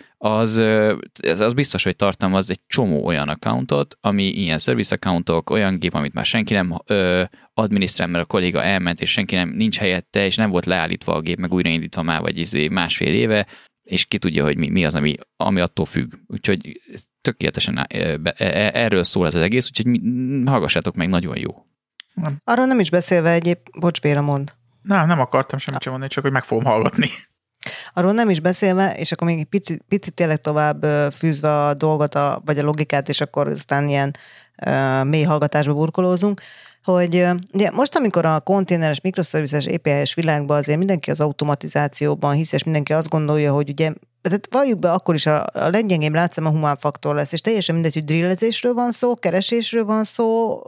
az biztos, hogy tartalmaz egy csomó olyan accountot, ami ilyen service accountok, olyan gép, amit már senki nem adminisztrál, mert a kolléga elment, és senki nincs helyette, és nem volt leállítva a gép, meg újraindítva már, vagy másfél éve, és ki tudja, hogy mi az, ami attól függ. Úgyhogy tökéletesen erről szól ez az egész, úgyhogy hallgassátok meg, nagyon jó. Arról nem is beszélve bocs Béla, mond. Nem akartam semmit sem mondani, csak hogy meg fogom hallgatni. Arról nem is beszélve, és akkor még egy picit tényleg tovább fűzve a dolgot, vagy a logikát, és akkor aztán ilyen mély hallgatásba burkolózunk, hogy ugye most, amikor a konténeres, mikroszervizes, API-es világban azért mindenki az automatizációban hisz, és mindenki azt gondolja, hogy ugye, tehát valljuk be, akkor is a leggyengébb látszám a humán faktor lesz, és teljesen mindegy, hogy drillezésről van szó, keresésről van szó,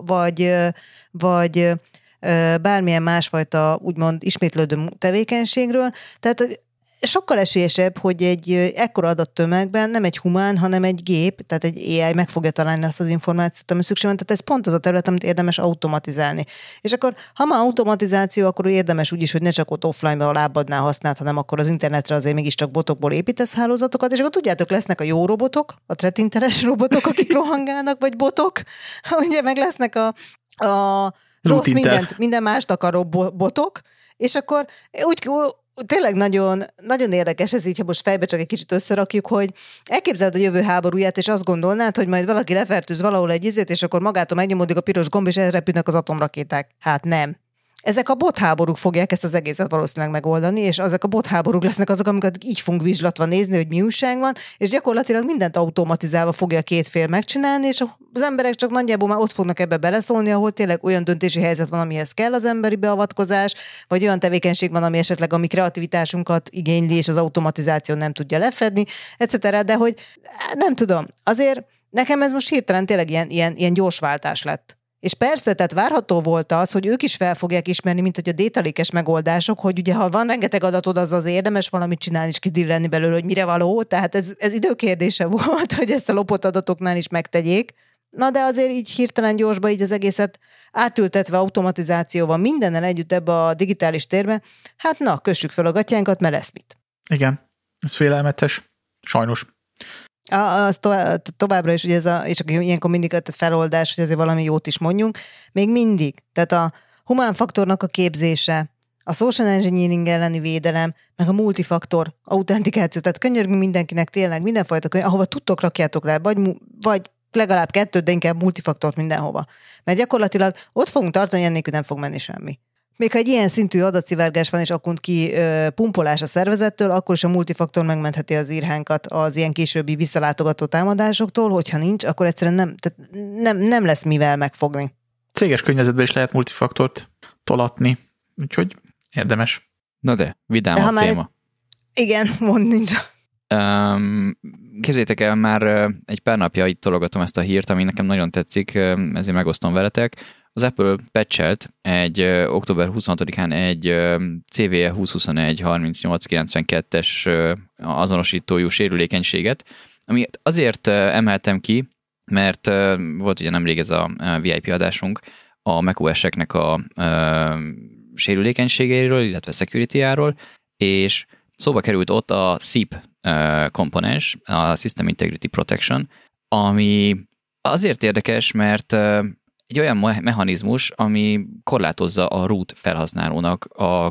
vagy bármilyen másfajta úgymond ismétlődő tevékenységről. Tehát sokkal esélyesebb, hogy egy ekkora adattömegben nem egy humán, hanem egy gép, tehát egy AI meg fogja találni azt az információt, ami szükség van. Tehát ez pont az a terület, amit érdemes automatizálni. És akkor, ha már automatizáció, akkor érdemes úgyis, hogy ne csak ott offline-ban a lábadnál használt, hanem akkor az internetre azért mégiscsak botokból építesz hálózatokat, és akkor tudjátok, lesznek a jó robotok, a threat-interes robotok, akik rohangálnak, vagy botok, ugye meg lesznek a rossz minden mást akaró botok, és akkor úgy tényleg nagyon, nagyon érdekes ez így, ha most fejbe csak egy kicsit összerakjuk, hogy elképzeled a jövő háborúját, és azt gondolnád, hogy majd valaki lefertőz valahol egy izét, és akkor magától megnyomódik a piros gomb, és elrepülnek az atomrakéták. Hát nem. Ezek a botháborúk fogják ezt az egészet valószínűleg megoldani, és ezek a botháborúk lesznek azok, amiket így fogunk vizslatva nézni, hogy mi újság van, és gyakorlatilag mindent automatizálva fogja a két fél megcsinálni, és az emberek csak nagyjából már ott fognak ebbe beleszólni, ahol tényleg olyan döntési helyzet van, amihez kell az emberi beavatkozás, vagy olyan tevékenység van, ami esetleg a mi kreativitásunkat igényli, és az automatizáció nem tudja lefedni, etc. De hogy nem tudom, azért nekem ez most hirtelen tényleg ilyen gyors váltás lett. És persze, tehát várható volt az, hogy ők is fel fogják ismerni, mint hogy a détalékes megoldások, hogy ugye ha van rengeteg adatod, az érdemes valamit csinálni és kidillelni belőle, hogy mire való, tehát ez időkérdése volt, hogy ezt a lopott adatoknál is megtegyék. Na de azért így hirtelen gyorsba így az egészet átültetve automatizációval mindennel együtt ebbe a digitális térbe, hát na, kössük fel a gatyánkat, mert lesz mit. Igen, ez félelmetes, sajnos. Az továbbra is, ugye és ilyenkor mindig a feloldás, hogy azért valami jót is mondjunk, még mindig. Tehát a humán faktornak a képzése, a social engineering elleni védelem, meg a multifaktor autentikáció, tehát könyörgünk mindenkinek tényleg mindenfajta ahova tudtok, rakjátok le, vagy legalább 2, de inkább multifaktort mindenhova. Mert gyakorlatilag ott fogunk tartani, ennélkül nem fog menni semmi. Még ha egy ilyen szintű adatszivárgás van, és akkund ki pumpolás a szervezettől, akkor is a multifaktor megmentheti az írhánkat az ilyen későbbi visszalátogató támadásoktól, hogyha nincs, akkor egyszerűen nem lesz mivel megfogni. Céges környezetben is lehet multifaktort tolatni, úgyhogy érdemes. Na de, vidámabb téma. Igen, mondd nincs. Képzeljétek el, már egy pár napja itt tologatom ezt a hírt, ami nekem nagyon tetszik, ezért megosztom veletek. Az Apple patchelt október 26-án egy CVE 2021-3892-es azonosítójú sérülékenységet, amit azért emeltem ki, mert volt ugye nemrég ez a VIP adásunk a macOS-eknek a sérülékenységeiről, illetve security-áról, és szóba került ott a SIP komponens, a System Integrity Protection, ami azért érdekes, mert egy olyan mechanizmus, ami korlátozza a root felhasználónak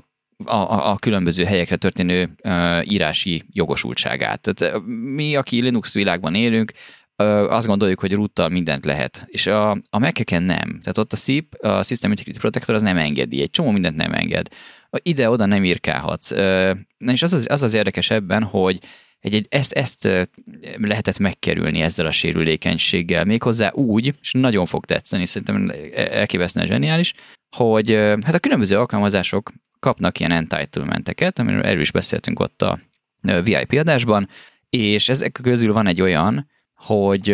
a különböző helyekre történő írási jogosultságát. Tehát mi, aki Linux világban élünk, azt gondoljuk, hogy roottal mindent lehet. És a Mac-eken nem. Tehát ott a SIP, a System Integrity Protector, az nem engedi. Egy csomó mindent nem enged. Ide-oda nem írkálhatsz. És az érdekes ebben, hogy ezt lehetett megkerülni ezzel a sérülékenységgel. Méghozzá úgy, és nagyon fog tetszeni, szerintem elképesztően zseniális, hogy hát a különböző alkalmazások kapnak ilyen entitlementeket, amiről erről is beszéltünk ott a VIP adásban, és ezek közül van egy olyan, hogy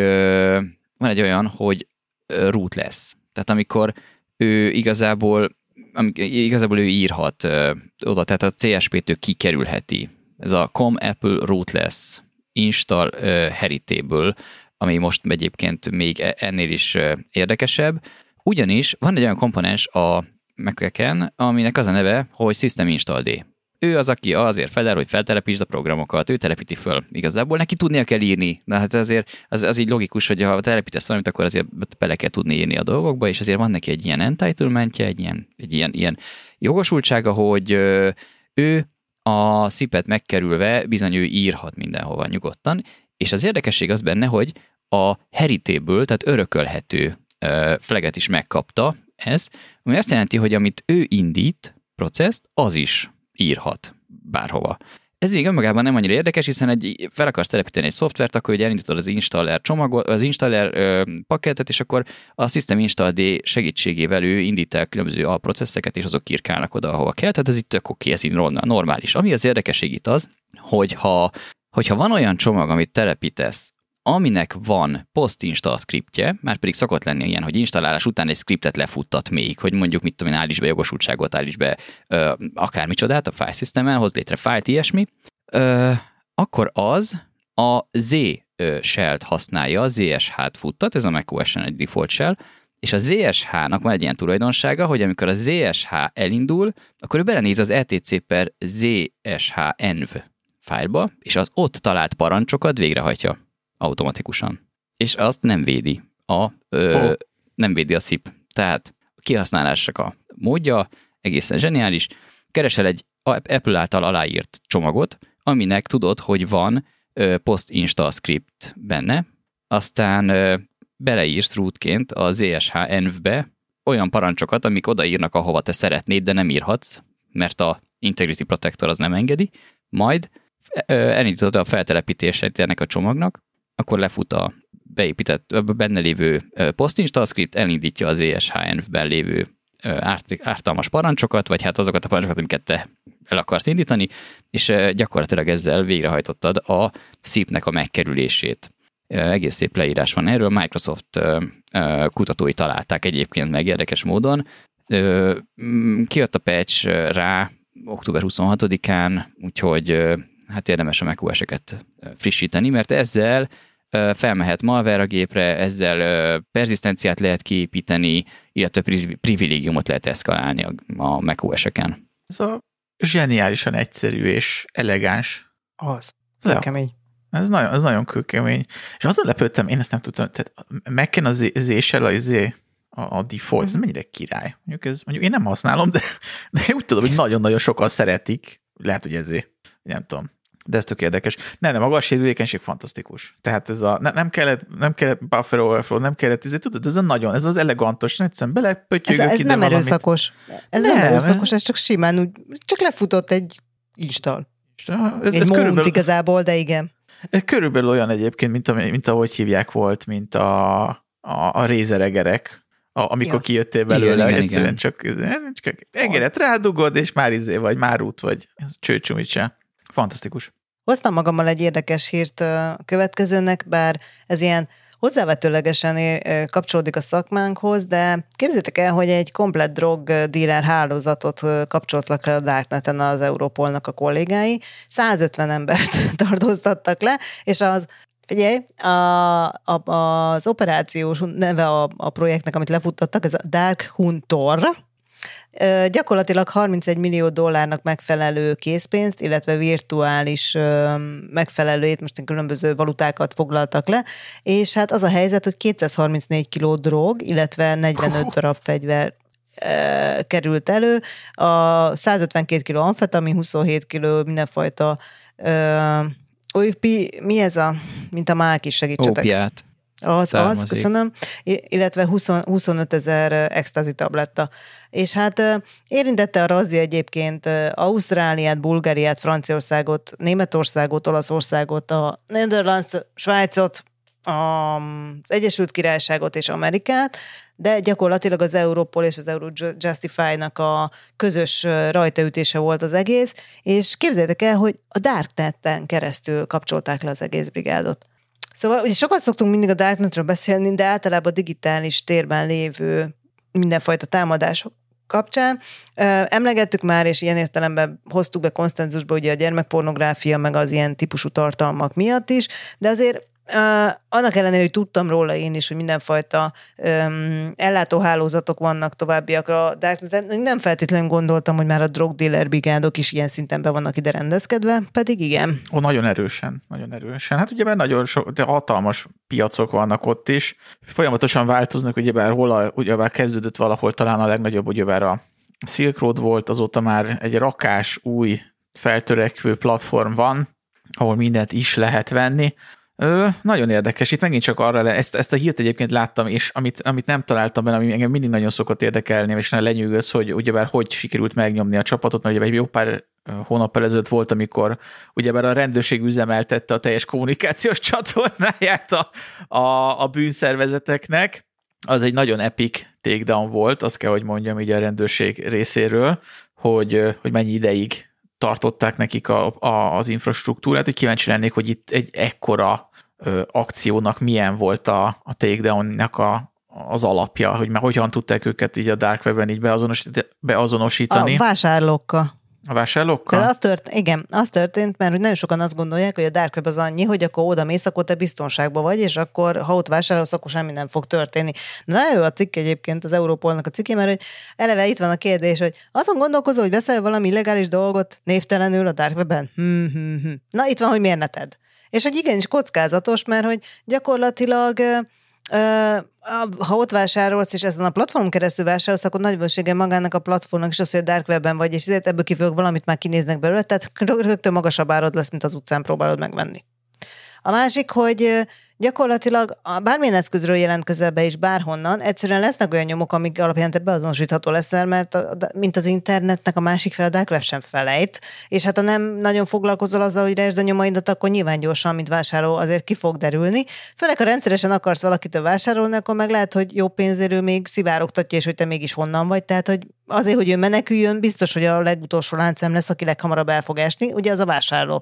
root lesz. Tehát amikor ő igazából ő írhat oda, tehát a CSP-től kikerülheti. Ez a com apple rootless install heritable, ami most egyébként még ennél is érdekesebb. Ugyanis van egy olyan komponens a Mac-eken, aminek az a neve, hogy System Install D. Ő az, aki azért felel, hogy feltelepítsd a programokat, ő telepíti föl. Igazából neki tudnia kell írni. De hát azért az így logikus, hogy ha telepítesz valamit, akkor azért bele kell tudni írni a dolgokba, és azért van neki egy ilyen entitlementje, egy ilyen jogosultsága, hogy ő a SIP-et megkerülve bizony ő írhat mindenhova nyugodtan, és az érdekesség az benne, hogy a heritable, tehát örökölhető flaget is megkapta ez, ami azt jelenti, hogy amit ő indít processzt, az is írhat bárhova. Ez még önmagában nem annyira érdekes, hiszen fel akarsz telepíteni egy szoftvert, akkor ugye elindítod az installer csomagot, az installer paketet, és akkor a System Install D segítségével ő indít el különböző alprocesszeket, és azok kirkálnak oda, ahova kell. Tehát ez itt tök oké, ez így normális. Ami az érdekesség itt az, hogyha van olyan csomag, amit telepítesz, aminek van post-install scriptje, már pedig szokott lenni ilyen, hogy installálás után egy scriptet lefuttat még, hogy mondjuk mit tudom én, állíts be jogosultságot, állíts be akármicsodát a file system-el, hoz létre fájlt, ilyesmi, akkor az a Z shell-t használja, a ZSH-t futtat, ez a macOS-en egy default shell, és a ZSH-nak van egy ilyen tulajdonsága, hogy amikor a ZSH elindul, akkor ő belenéz az etc/ZSH-env fájlba, és az ott talált parancsokat végrehajtja automatikusan. És azt nem védi nem védi a SIP. Tehát a kihasználásnak a módja egészen zseniális. Keresel egy Apple által aláírt csomagot, aminek tudod, hogy van post-install script benne, aztán beleírsz rootként a ZSH-env-be olyan parancsokat, amik odaírnak, ahova te szeretnéd, de nem írhatsz, mert a Integrity Protector az nem engedi, majd elindítod a feltelepítését ennek a csomagnak, akkor lefut a beépített, benne lévő post-install script, elindítja az ZSH-env-ben lévő ártalmas parancsokat, vagy hát azokat a parancsokat, amiket te el akarsz indítani, és gyakorlatilag ezzel végrehajtottad a SIP-nek a megkerülését. Egész szép leírás van erről, Microsoft kutatói találták egyébként meg érdekes módon. Kijött a patch rá október 26-án, úgyhogy hát érdemes a macOS-eket frissíteni, mert ezzel felmehet malware a gépre, ezzel perzisztenciát lehet kiépíteni, illetve privilégiumot lehet eszkalálni a macOS-eken. Ez a zseniálisan egyszerű és elegáns. Az. Kemény. Ez nagyon kőkemény. És azon lepődtem, én ezt nem tudtam, tehát Mac-en a Z-sel a default, ez mennyire király. Mondjuk én nem használom, de úgy tudom, hogy nagyon-nagyon sokan szeretik. Lehet, hogy ezért. Nem tudom. De ez tök érdekes. Nem, maga a sérülékenység fantasztikus. Tehát ez nem kellett buffer overflow, nem kellett, tudod, ez az elegantos, egyszerűen belepöttyögök ide nem valamit. Erőszakos. Ez nem erőszakos, ez csak simán úgy, csak lefutott egy install. Egy mount igazából, de igen. Körülbelül olyan egyébként, mint ahogy hívják volt, mint a Razer-egerek, amikor kijöttél belőle, egyszerűen csak egeret rádugod, és már vagy már út, vagy csőcsumit se. Fantasztikus. Hoztam magammal egy érdekes hírt a következőnek, bár ez ilyen hozzávetőlegesen kapcsolódik a szakmánkhoz, de képzeljétek el, hogy egy komplett drog dealer hálózatot kapcsoltak le a Darkneten az Europolnak a kollégái. 150 embert tartóztattak le, és figyelj, az operációs neve a projektnek, amit lefuttattak, ez a Dark Hunter. Gyakorlatilag $31 millió megfelelő készpénzt, illetve virtuális megfelelőjét, most különböző valutákat foglaltak le, és hát az a helyzet, hogy 234 kiló drog, illetve 45 darab fegyver került elő, a 152 kiló amfetamin, 27 kiló mindenfajta mi ez mint a mák is, segítsetek. Ópiát. Az, köszönöm, illetve 25 000 extázi tabletta. És hát érintette a razzia egyébként Ausztráliát, Bulgáriát, Franciaországot, Németországot, Olaszországot, a Netherlands, Svájcot, az Egyesült Királyságot és Amerikát, de gyakorlatilag az Europol és az Eurojustify-nak a közös rajtaütése volt az egész, és képzeljétek el, hogy a Darknet-en keresztül kapcsolták le az egész brigádot. Szóval ugye sokat szoktunk mindig a Darknetről beszélni, de általában a digitális térben lévő mindenfajta támadások kapcsán. Emlegettük már, és ilyen értelemben hoztuk be konszenzusba ugye a gyermekpornográfia, meg az ilyen típusú tartalmak miatt is, de azért annak ellenére, hogy tudtam róla én is, hogy mindenfajta ellátóhálózatok vannak továbbiakra, de nem feltétlenül gondoltam, hogy már a drogdealer brigádok is ilyen szinten be vannak ide rendezkedve, pedig igen. Nagyon erősen, nagyon erősen. Hát ugyebár nagyon sok, de hatalmas piacok vannak ott is. Folyamatosan változnak, ugyebár kezdődött valahol talán a legnagyobb, ugyebár a Silk Road volt, azóta már egy rakás új feltörekvő platform van, ahol mindent is lehet venni. Nagyon érdekes. Itt megint csak arra, ezt a hírt egyébként láttam, és amit nem találtam benne, ami engem mindig nagyon szokott érdekelni, és lenyűgöz, hogy ugyebár hogy sikerült megnyomni a csapatot, mert ugye egy jó pár hónappal ezelőtt volt, amikor ugyebár a rendőrség üzemeltette a teljes kommunikációs csatornáját a bűnszervezeteknek. Az egy nagyon epic takedown volt, azt kell, hogy mondjam így a rendőrség részéről, hogy mennyi ideig tartották nekik az infrastruktúrát, hogy kíváncsi lennék, hogy itt egy ekkora akciónak milyen volt a takedown-nak az alapja, hogy már hogyan tudták őket így a dark webben így beazonosítani. A vásárlókkal. A vásárlókkal? Az történt, mert hogy nagyon sokan azt gondolják, hogy a dark web az annyi, hogy akkor oda mész, akkor te biztonságban vagy, és akkor ha ott vásárolsz, akkor semmi nem fog történni. Na jó a cikk egyébként, az Europolnak a cikké, mert hogy eleve itt van a kérdés, hogy azon gondolkozol, hogy veszel valami illegális dolgot névtelenül a dark webben? Na itt van, hogy miért ne tedd. És hogy igenis kockázatos, mert hogy gyakorlatilag ha ott vásárolsz, és ezen a platformon keresztül vásárolsz, akkor nagy valószínűséggel magának a platformnak is az, hogy a dark webben vagy, és ezért ebből kifogok valamit már kinéznek belőle, tehát rögtön magasabb árad lesz, mint az utcán próbálod megvenni. A másik, hogy gyakorlatilag bármilyen eszközről jelentkezel be is bárhonnan, egyszerűen lesznek olyan nyomok, amik alapján te beazonosítható leszel, mert mint az internetnek a másik fel, a dark web sem felejt, és hát ha nem nagyon foglalkozol azzal, hogy resd a nyomaidat, akkor nyilván gyorsan, mint vásárló, azért ki fog derülni. Főleg, ha rendszeresen akarsz valakitől vásárolni, akkor meg lehet, hogy jó pénzért ő még szivárogtatja, és hogy te mégis honnan vagy. Tehát, hogy azért, hogy ő meneküljön, biztos, hogy a legutolsó láncszem lesz, aki leghamarabb el fog esni, ugye az a vásárló.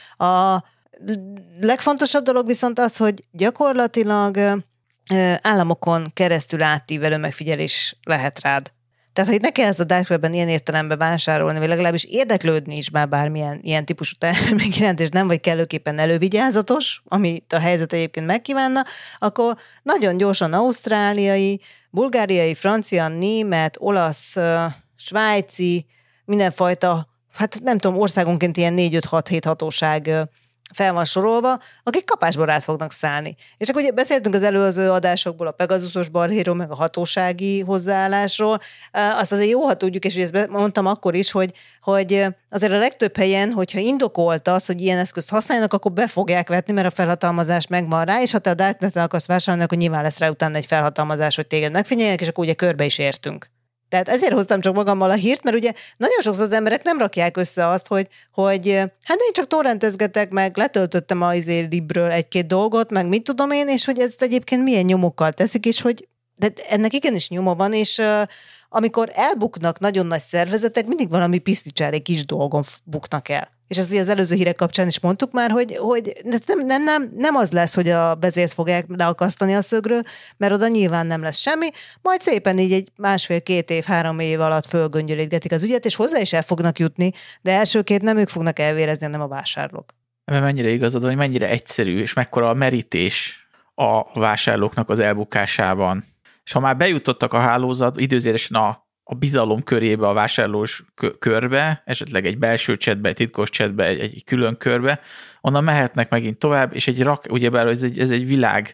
A legfontosabb dolog viszont az, hogy gyakorlatilag államokon keresztül átívelő megfigyelés lehet rád. Tehát, hogy ne kellsz a dark webben ilyen értelemben vásárolni, vagy legalábbis érdeklődni is már bármilyen ilyen típusú termék iránt, és nem vagy kellőképpen elővigyázatos, amit a helyzet egyébként megkívánna, akkor nagyon gyorsan ausztráliai, bulgáriai, francia, német, olasz, svájci, mindenfajta, hát nem tudom, országonként ilyen 4-5-6-7 hatóság fel van sorolva, akik kapásból rá fognak szállni. És akkor ugye beszéltünk az előző adásokból a Pegasusos balhéról, meg a hatósági hozzáállásról. Azt azért jó, ha tudjuk, és ezt mondtam akkor is, hogy azért a legtöbb helyen, hogyha indokolt az, hogy ilyen eszközt használjanak, akkor be fogják vetni, mert a felhatalmazás megvan rá, és ha te a darkneten akarsz vásárolni, akkor nyilván lesz rá utána egy felhatalmazás, hogy téged megfigyeljenek, és akkor ugye körbe is értünk. Tehát ezért hoztam csak magammal a hírt, mert ugye nagyon sokszor az emberek nem rakják össze azt, hogy hát én csak torrentezgetek, meg letöltöttem a libről egy-két dolgot, meg mit tudom én, és hogy ezt egyébként milyen nyomokkal teszik, és hogy de ennek igenis nyoma van, és amikor elbuknak nagyon nagy szervezetek, mindig valami piszticsári kis dolgon buknak el. És ezt az előző hírek kapcsán is mondtuk már, hogy nem az lesz, hogy a vezért fogják leakasztani a szögről, mert oda nyilván nem lesz semmi, majd szépen így egy 1,5-2 év, 3 év alatt fölgöngyölítgetik az ügyet, és hozzá is el fognak jutni, de elsőként nem ők fognak elvérezni, hanem a vásárlók. Mert mennyire igazad, hogy mennyire egyszerű, és mekkora a merítés a vásárlóknak az elbukásában. És ha már bejutottak a hálózat, időzéresen a bizalom körébe, a vásárlós körbe, esetleg egy belső chatbe, egy titkos chatbe, egy külön körbe, onnan mehetnek megint tovább, és ugyebár ez egy világ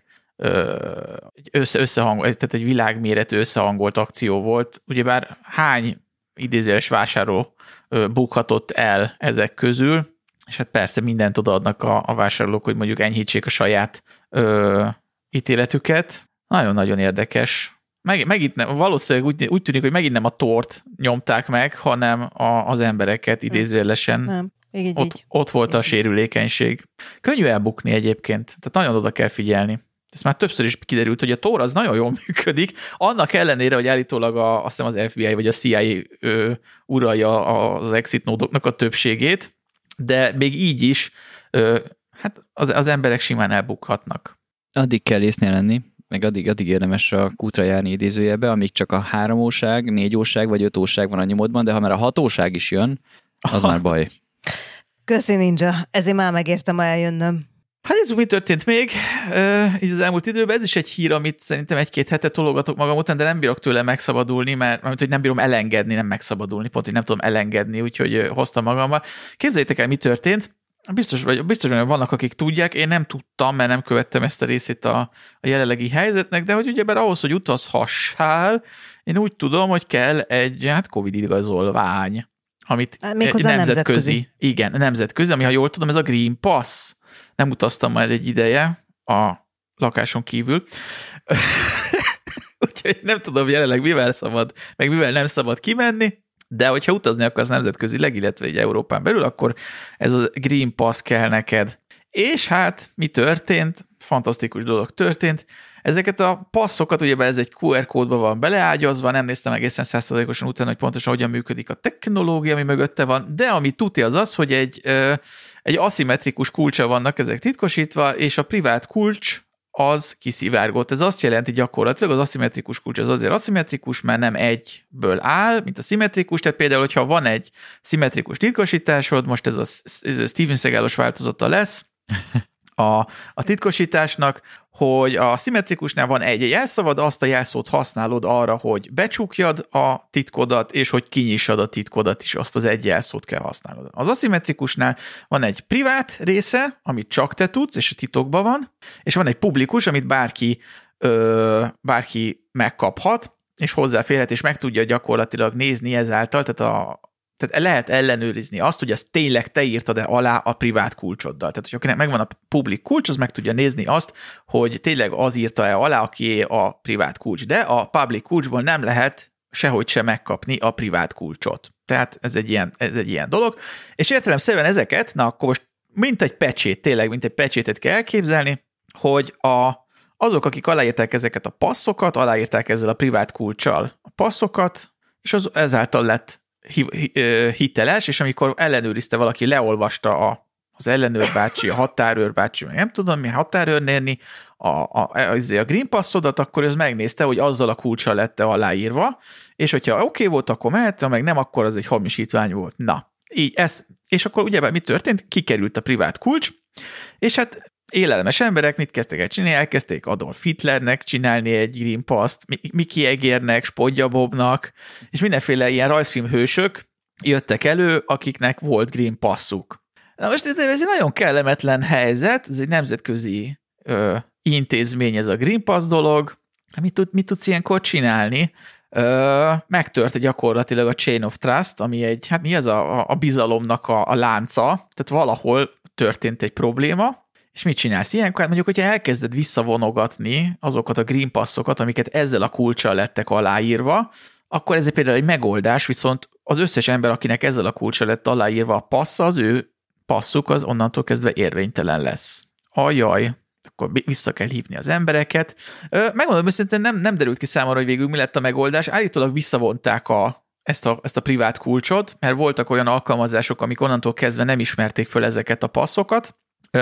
tehát egy világméretű összehangolt akció volt, ugyebár hány idézőjeles vásárló bukhatott el ezek közül, és hát persze mindent odaadnak a vásárlók, hogy mondjuk enyhítsék a saját ítéletüket. Nagyon-nagyon érdekes. Megint nem, valószínűleg úgy tűnik, hogy megint nem a tort nyomták meg, hanem az embereket idézőjelesen. Nem. Ott volt a sérülékenység. Könnyű elbukni egyébként, tehát nagyon oda kell figyelni. Ez már többször is kiderült, hogy a Tor az nagyon jól működik, annak ellenére, hogy állítólag azt hiszem az FBI vagy a CIA uralja az exit nódoknak a többségét, de még így is hát az emberek simán elbukhatnak. Addig kell észnél lenni, meg addig érdemes a kútra járni idézőjebe, amíg csak a 3 óság, 4 óság vagy 5 óság van a nyomodban, de ha már a 6 óság is jön, az már baj. Köszi, Ninja, ezért már megértem eljönnöm. Hát nézzük, mi történt még így az elmúlt időben. Ez is egy hír, amit szerintem 1-2 hete tologatok magam után, de nem bírok tőle megszabadulni, mert hogy nem bírom elengedni, nem megszabadulni, pont, hogy nem tudom elengedni, úgyhogy hoztam magammal. Képzeljétek el, mi történt. Biztos, hogy vannak, akik tudják, én nem tudtam, mert nem követtem ezt a részét a jelenlegi helyzetnek, de hogy ugyebár ahhoz, hogy utazhassál, én úgy tudom, hogy kell egy Covid igazolvány. amit nemzetközi. Igen, nemzetközi, ami ha jól tudom, ez a Green Pass. Nem utaztam már egy ideje a lakáson kívül. Úgyhogy nem tudom jelenleg mivel szabad, meg mivel nem szabad kimenni, de hogyha utazni akarsz nemzetközileg, illetve egy Európán belül, akkor ez a Green Pass kell neked. És hát mi történt? Fantasztikus dolog történt. Ezeket a passzokat, ugyebár ez egy QR kódba van beleágyazva, nem néztem egészen 100%-osan utána, hogy pontosan hogyan működik a technológia, ami mögötte van, de ami tuti az, hogy egy aszimmetrikus kulcsa vannak ezek titkosítva, és a privát kulcs az kiszivárgott. Ez azt jelenti gyakorlatilag, az aszimmetrikus kulcs az azért aszimmetrikus, mert nem egyből áll, mint a szimmetrikus, tehát például, hogyha van egy szimmetrikus titkosításod, most ez a Steven Seagal-os változata lesz, a titkosításnak, hogy a szimmetrikusnál van egy jelszavad, azt a jelszót használod arra, hogy becsukjad a titkodat, és hogy kinyissad a titkodat is, azt az egy jelszót kell használnod. Az aszimmetrikusnál van egy privát része, amit csak te tudsz, és a titokban van, és van egy publikus, amit bárki megkaphat, és hozzáférhet, és meg tudja gyakorlatilag nézni ezáltal, tehát lehet ellenőrizni azt, hogy ezt tényleg te írtad-e alá a privát kulcsoddal. Tehát, hogyha akinek megvan a public kulcs, az meg tudja nézni azt, hogy tényleg az írta-e alá, akié a privát kulcs. De a public kulcsból nem lehet sehogy sem megkapni a privát kulcsot. Tehát ez egy ilyen dolog. És értelemszerűen ezeket, na akkor most mint egy pecsét, tényleg mint egy pecsétet kell elképzelni, hogy azok, akik aláírták ezeket a passzokat, aláírták ezzel a privát kulccsal a passzokat, és ezáltal lett hiteles, és amikor ellenőrizte valaki, leolvasta az ellenőr bácsi, a határőr bácsi, nem tudom mi, határőrnéni a Green Passodat, akkor ez megnézte, hogy azzal a kulccsal lett aláírva, és hogyha oké volt, akkor mehet, ha meg nem, akkor az egy hamisítvány volt. Na, így és akkor ugye mi történt? Kikerült a privát kulcs, és hát élelmes emberek mit kezdtek el csinálni? Elkezdték Adolf Hitlernek csinálni egy Green Pass-t, Mickey Egernek, Spodja Bobnak, és mindenféle ilyen rajzfilmhősök jöttek elő, akiknek volt Green Passuk. Na most ez egy nagyon kellemetlen helyzet, ez egy nemzetközi intézmény, ez a Green Pass dolog. Mit tudsz ilyenkor csinálni? Megtört gyakorlatilag a Chain of Trust, ami hát mi az a bizalomnak a lánca, tehát valahol történt egy probléma, és mit csinálsz ilyenkor? Hát mondjuk, hogyha elkezded visszavonogatni azokat a Green Passokat, amiket ezzel a kulccsal lettek aláírva, akkor ez például egy megoldás, viszont az összes ember, akinek ezzel a kulccsal lett aláírva a passz, az ő passzuk az onnantól kezdve érvénytelen lesz. Ajaj, akkor vissza kell hívni az embereket. Megmondom, hogy szerintem nem derült ki számomra, hogy végül mi lett a megoldás. Állítólag visszavonták ezt a privát kulcsot, mert voltak olyan alkalmazások, amik onnantól kezdve nem ismerték föl ezeket a passzokat,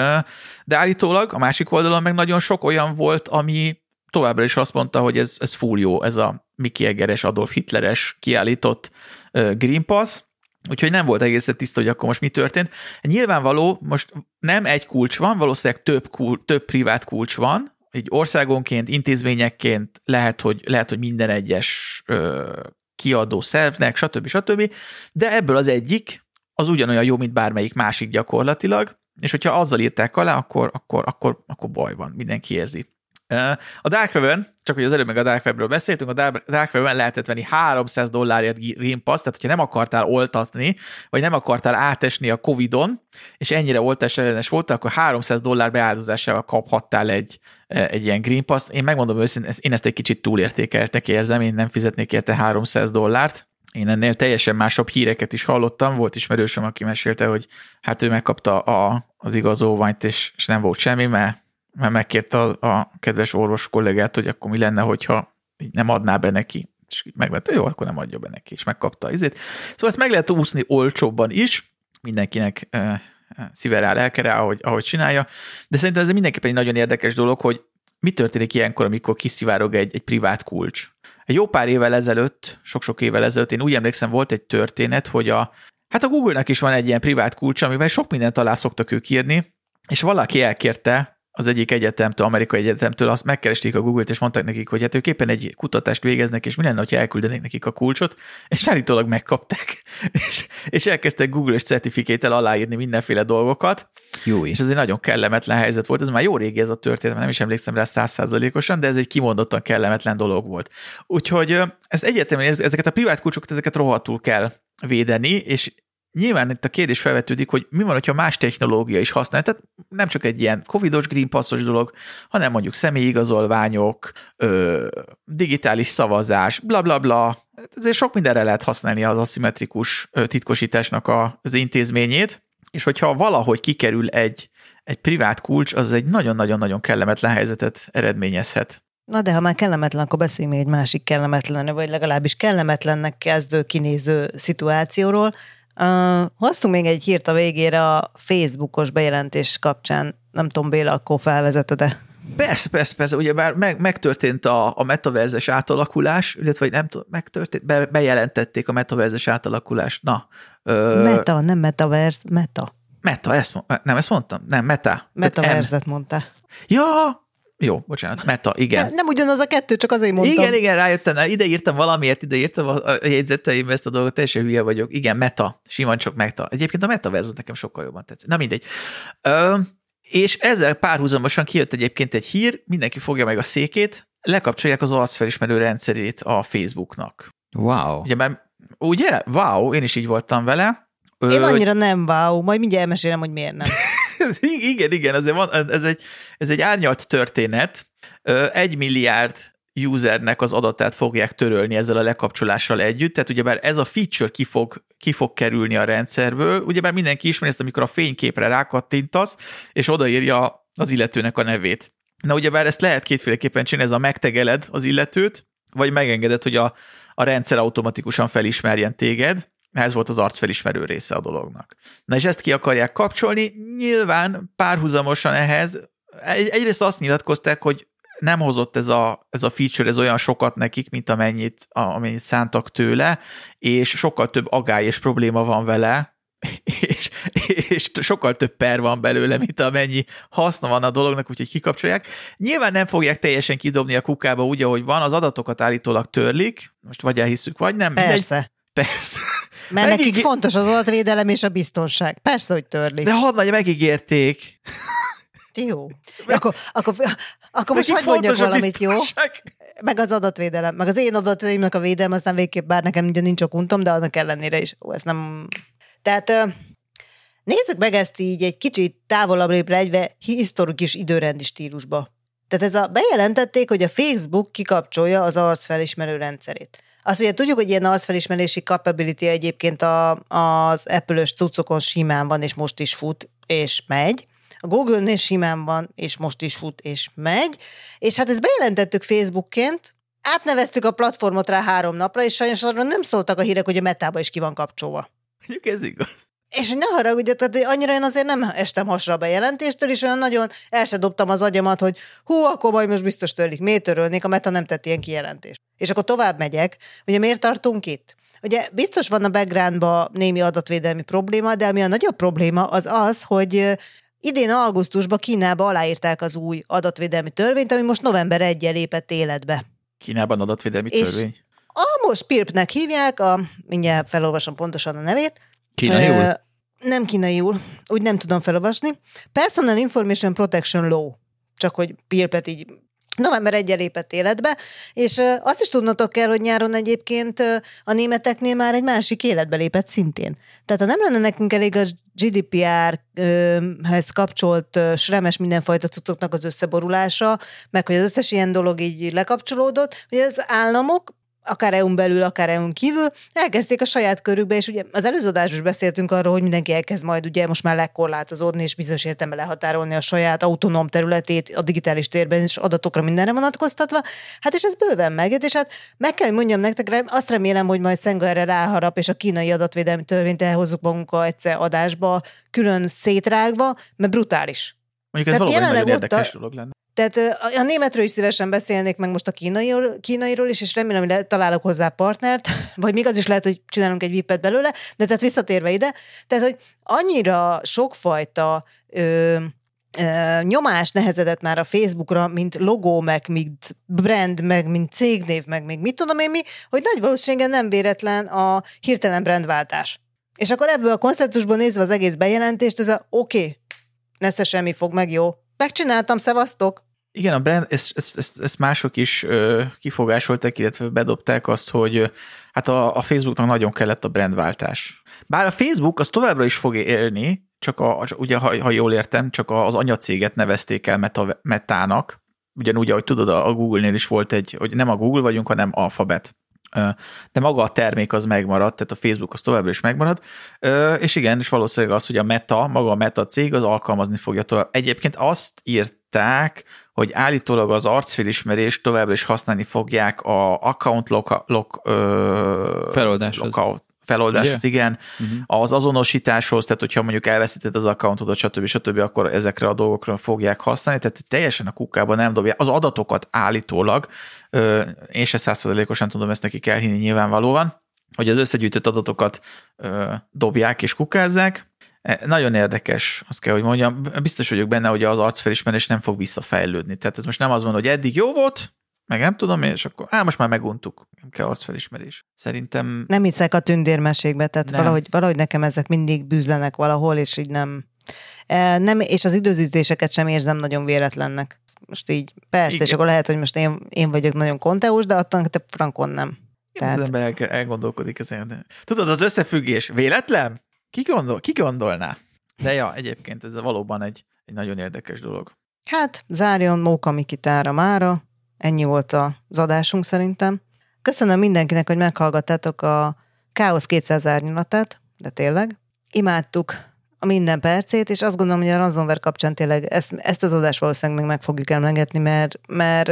de állítólag a másik oldalon meg nagyon sok olyan volt, ami továbbra is azt mondta, hogy ez full jó, ez a Mickey Egeres, Adolf Hitleres kiállított Green Pass, úgyhogy nem volt egészen tiszta, hogy akkor most mi történt. Nyilvánvaló, most nem egy kulcs van, valószínűleg több privát kulcs van, egy országonként, intézményekként lehet, hogy minden egyes kiadó szervnek, stb. De ebből az egyik az ugyanolyan jó, mint bármelyik másik gyakorlatilag, és hogyha azzal írták alá, akkor baj van, mindenki érzi. A Dark Web-en, csak hogy az előbb meg a Dark Webről beszéltünk, a Dark Web-en lehetett venni $300 Green Pass, tehát hogyha nem akartál oltatni, vagy nem akartál átesni a Covid-on, és ennyire oltás ellenes voltál, akkor $300 beáldozásával kaphattál egy ilyen Green Pass-t. Én megmondom őszintén, én ezt egy kicsit túlértékeltek érzem, én nem fizetnék érte $300. Én ennél teljesen másabb híreket is hallottam, volt ismerősöm, aki mesélte, hogy hát ő megkapta az igazolványt, és nem volt semmi, mert megkérte a kedves orvos kollégát, hogy akkor mi lenne, hogyha nem adná be neki. És megvette, jó, akkor nem adja be neki, és megkapta izét. Szóval ezt meg lehet úszni olcsóbban is, mindenkinek szíve rá, lelke rá, ahogy csinálja, de szerintem ez mindenképpen egy nagyon érdekes dolog, hogy mi történik ilyenkor, amikor kiszivárog egy privát kulcs. Egy jó pár évvel ezelőtt, sok-sok évvel ezelőtt, én úgy emlékszem, volt egy történet, hogy a Google-nek is van egy ilyen privát kulcs, amivel sok mindent alá szoktak ők írni, és valaki elkérte az egyik egyetemtől, amerikai egyetemtől, azt megkeresték a Google-t, és mondták nekik, hogy hát ők éppen egy kutatást végeznek, és mi lenne, ha elküldenék nekik a kulcsot, és állítólag megkapták, és elkezdtek Google-ös certificate-tel aláírni mindenféle dolgokat, Jó. És ez egy nagyon kellemetlen helyzet volt. Ez már jó régi ez a történet, nem is emlékszem rá 100%-osan, de ez egy kimondottan kellemetlen dolog volt. Úgyhogy ez egyértelműen ezeket a privát kulcsokat, ezeket rohadtul kell védeni, és nyilván itt a kérdés felvetődik, hogy mi van, hogyha más technológia is használ. Tehát nem csak egy ilyen covidos green passos dolog, hanem mondjuk személyigazolványok, digitális szavazás, blablabla. Bla, bla. Ezért sok mindenre lehet használni az aszimmetrikus titkosításnak az intézményét, és hogyha valahogy kikerül egy privát kulcs, az egy nagyon-nagyon-nagyon kellemetlen helyzetet eredményezhet. Na de ha már kellemetlen, akkor beszéljünk még egy másik kellemetlen, vagy legalábbis kellemetlennek kezdő kinéző szituációról. Hoztunk még egy hírt a végére a Facebookos bejelentés kapcsán. Nem tudom, Béla, akkor felvezeted-e? Persze. Ugyebár megtörtént a metaverzes átalakulás, illetve nem tudom, bejelentették a metaverzes átalakulást. Na. Meta, nem metaverse, meta. Meta, ezt mondtam? Nem, meta. Metaverzet mondta. Ja, jó, bocsánat, meta, igen. Nem ugyanaz a kettő, csak azért mondtam. Igen, rájöttem, ide írtam a jegyzeteimbe ezt a dolgot, teljesen hülye vagyok. Igen, meta, simán csak meta. Egyébként a metaverse nekem sokkal jobban tetszik. Na mindegy. És ezzel párhuzamosan kijött egyébként egy hír, mindenki fogja meg a székét, lekapcsolják az arcfelismerő rendszerét a Facebooknak. Wow. Ugye? Wow, én is így voltam vele. Én annyira nem wow, majd mindjárt elmesélem, hogy miért nem. Igen, azért van, ez egy árnyalt történet. 1 milliárd usernek az adatát fogják törölni ezzel a lekapcsolással együtt, tehát ugyebár ez a feature ki fog kerülni a rendszerből, ugyebár mindenki ismeri ezt, amikor a fényképre rákattintasz, és odaírja az illetőnek a nevét. Na ugyebár ezt lehet kétféleképpen csinálni, ez a megtegeled az illetőt, vagy megengeded, hogy a rendszer automatikusan felismerjen téged. Ez volt az arcfelismerő része a dolognak. Na és ezt ki akarják kapcsolni, nyilván párhuzamosan ehhez, egyrészt azt nyilatkozták, hogy nem hozott ez a feature, ez olyan sokat nekik, mint amennyit szántak tőle, és sokkal több agály és probléma van vele, és sokkal több per van belőle, mint amennyi haszna van a dolognak, úgyhogy kikapcsolják. Nyilván nem fogják teljesen kidobni a kukába úgy, ahogy van, az adatokat állítólag törlik, most vagy elhisszük, vagy nem. Persze. Mert nekik fontos az adatvédelem és a biztonság. Persze, hogy törlik. De hadd megígérték. Jó. Akkor most hagyd mondjak valamit, jó? Meg az adatvédelem, meg az én adataimnak a védelem, aztán végképp, bár nekem ugye nincs a kuntom, de annak ellenére is. Ez nem... Tehát nézzük meg ezt így egy kicsit távolabbra egyve historikus időrendi stílusba. Tehát bejelentették, hogy a Facebook kikapcsolja az arcfelismerő rendszerét. Azt ugye tudjuk, hogy ilyen arcfelismerési capability egyébként az Apple-ös cuccokon simán van, és most is fut, és megy. A Google-nél simán van, és most is fut, és megy. És hát ezt bejelentettük Facebookként, átneveztük a platformot rá 3 napra, és sajnos arra nem szóltak a hírek, hogy a Metába is ki van kapcsolva. Mondjuk ez igaz. És hogy ne haragudj, tehát annyira én azért nem estem hasra a bejelentéstől, és olyan nagyon el se dobtam az agyamat, hogy akkor majd most biztos törlik. Miért törölnék, a Meta nem tett ilyen kijelentést. És akkor tovább megyek. Ugye miért tartunk itt? Ugye biztos van a backgroundban némi adatvédelmi probléma, de ami a nagyobb probléma az, hogy idén augusztusban Kínába aláírták az új adatvédelmi törvényt, ami most november 1-jel lépett életbe. Kínában adatvédelmi törvény? Most PIRP-nek hívják, mindjárt felolvasom pontosan a nevét. Kínaiul? Nem kínaiul, úgy nem tudom felolvasni. Personal Information Protection Law, csak hogy PIRP-et így november 1-jel lépett életbe, és azt is tudnotok kell, hogy nyáron egyébként a németeknél már egy másik életbe lépett szintén. Tehát ha nem lenne nekünk elég a GDPR-hez kapcsolt sremes mindenfajta cuccoknak az összeborulása, meg hogy az összes ilyen dolog így lekapcsolódott, hogy az államok akár EU-n belül, akár EU-n kívül, elkezdték a saját körükbe, és ugye az előző adásban is beszéltünk arról, hogy mindenki elkezd majd ugye most már lekorlátozódni, és bizonyos értelemben lehatárolni a saját autonóm területét a digitális térben, és adatokra mindenre vonatkoztatva. Hát és ez bőven megjött, és hát meg kell, hogy mondjam nektek, azt remélem, hogy majd Szenga erre ráharap, és a kínai adatvédelmi törvényt elhozzuk magunkkal egyszer adásba, külön szétrágva, mert brutális. Mondjuk ez valóban egy nagyon érdekes dolog lenne. Tehát a németről is szívesen beszélnék meg most a kínairól is, és remélem, hogy találok hozzá partnert, vagy még az is lehet, hogy csinálunk egy VIP-et belőle, de tehát visszatérve ide, tehát, hogy annyira sokfajta nyomás nehezedett már a Facebookra, mint logó, meg mint brand, meg mint cégnév, meg még mit tudom én mi, hogy nagy valószínűséggel nem véletlen a hirtelen brandváltás. És akkor ebből a konszenzusból nézve az egész bejelentést, ez a oké, nesze semmi fog meg, jó. Megcsináltam, szevasztok. Igen, a brand, ezt mások is kifogásolták, illetve bedobták azt, hogy hát a Facebooknak nagyon kellett a brandváltás. Bár a Facebook az továbbra is fog élni, csak ugye, ha jól értem, csak az anyacéget nevezték el Metának, ugyanúgy, ahogy tudod, a Google-nél is volt hogy nem a Google vagyunk, hanem Alphabet. De maga a termék az megmaradt, tehát a Facebook az továbbra is megmarad, és igen, és valószínűleg az, hogy maga a Meta cég az alkalmazni fogja tovább. Egyébként azt írták, hogy állítólag az arcfelismerést továbbra is használni fogják a account feloldáshoz, igen, az azonosításhoz, tehát hogyha mondjuk elveszíted az accountodat, stb., akkor ezekre a dolgokra fogják használni, tehát teljesen a kukába nem dobják. Az adatokat állítólag, én se 100%-osan tudom ezt nekik elhinni nyilvánvalóan, hogy az összegyűjtött adatokat dobják és kukázzák. Nagyon érdekes, azt kell, hogy mondjam. Biztos vagyok benne, hogy az arcfelismerés nem fog visszafejlődni. Tehát ez most nem az van, hogy eddig jó volt, meg nem tudom, és akkor most már meguntuk, nem kell arcfelismerés. Szerintem... Nem hiszek a tündérmesékbe, tehát valahogy nekem ezek mindig bűzlenek valahol, és így nem, és az időzítéseket sem érzem nagyon véletlennek. Most így, persze, igen. És akkor lehet, hogy most én vagyok nagyon konteós, de attól te frankon nem. Tehát... Az ember elgondolkodik ezen. Tudod, az összefüggés véletlen? Ki gondolná? De ja, egyébként ez valóban egy nagyon érdekes dolog. Hát, zárjon Móka Mikitára mára. Ennyi volt az adásunk szerintem. Köszönöm mindenkinek, hogy meghallgattátok a Káosz 200 árnyalatát, de tényleg. Imádtuk a minden percét, és azt gondolom, hogy a ransomware kapcsán tényleg ezt az adást valószínűleg meg fogjuk emlegetni, mert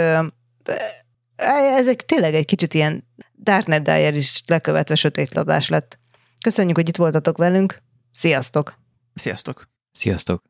ez tényleg egy kicsit ilyen Darknet Diary is lekövetve sötétladás lett. Köszönjük, hogy itt voltatok velünk. Sziasztok! Sziasztok! Sziasztok!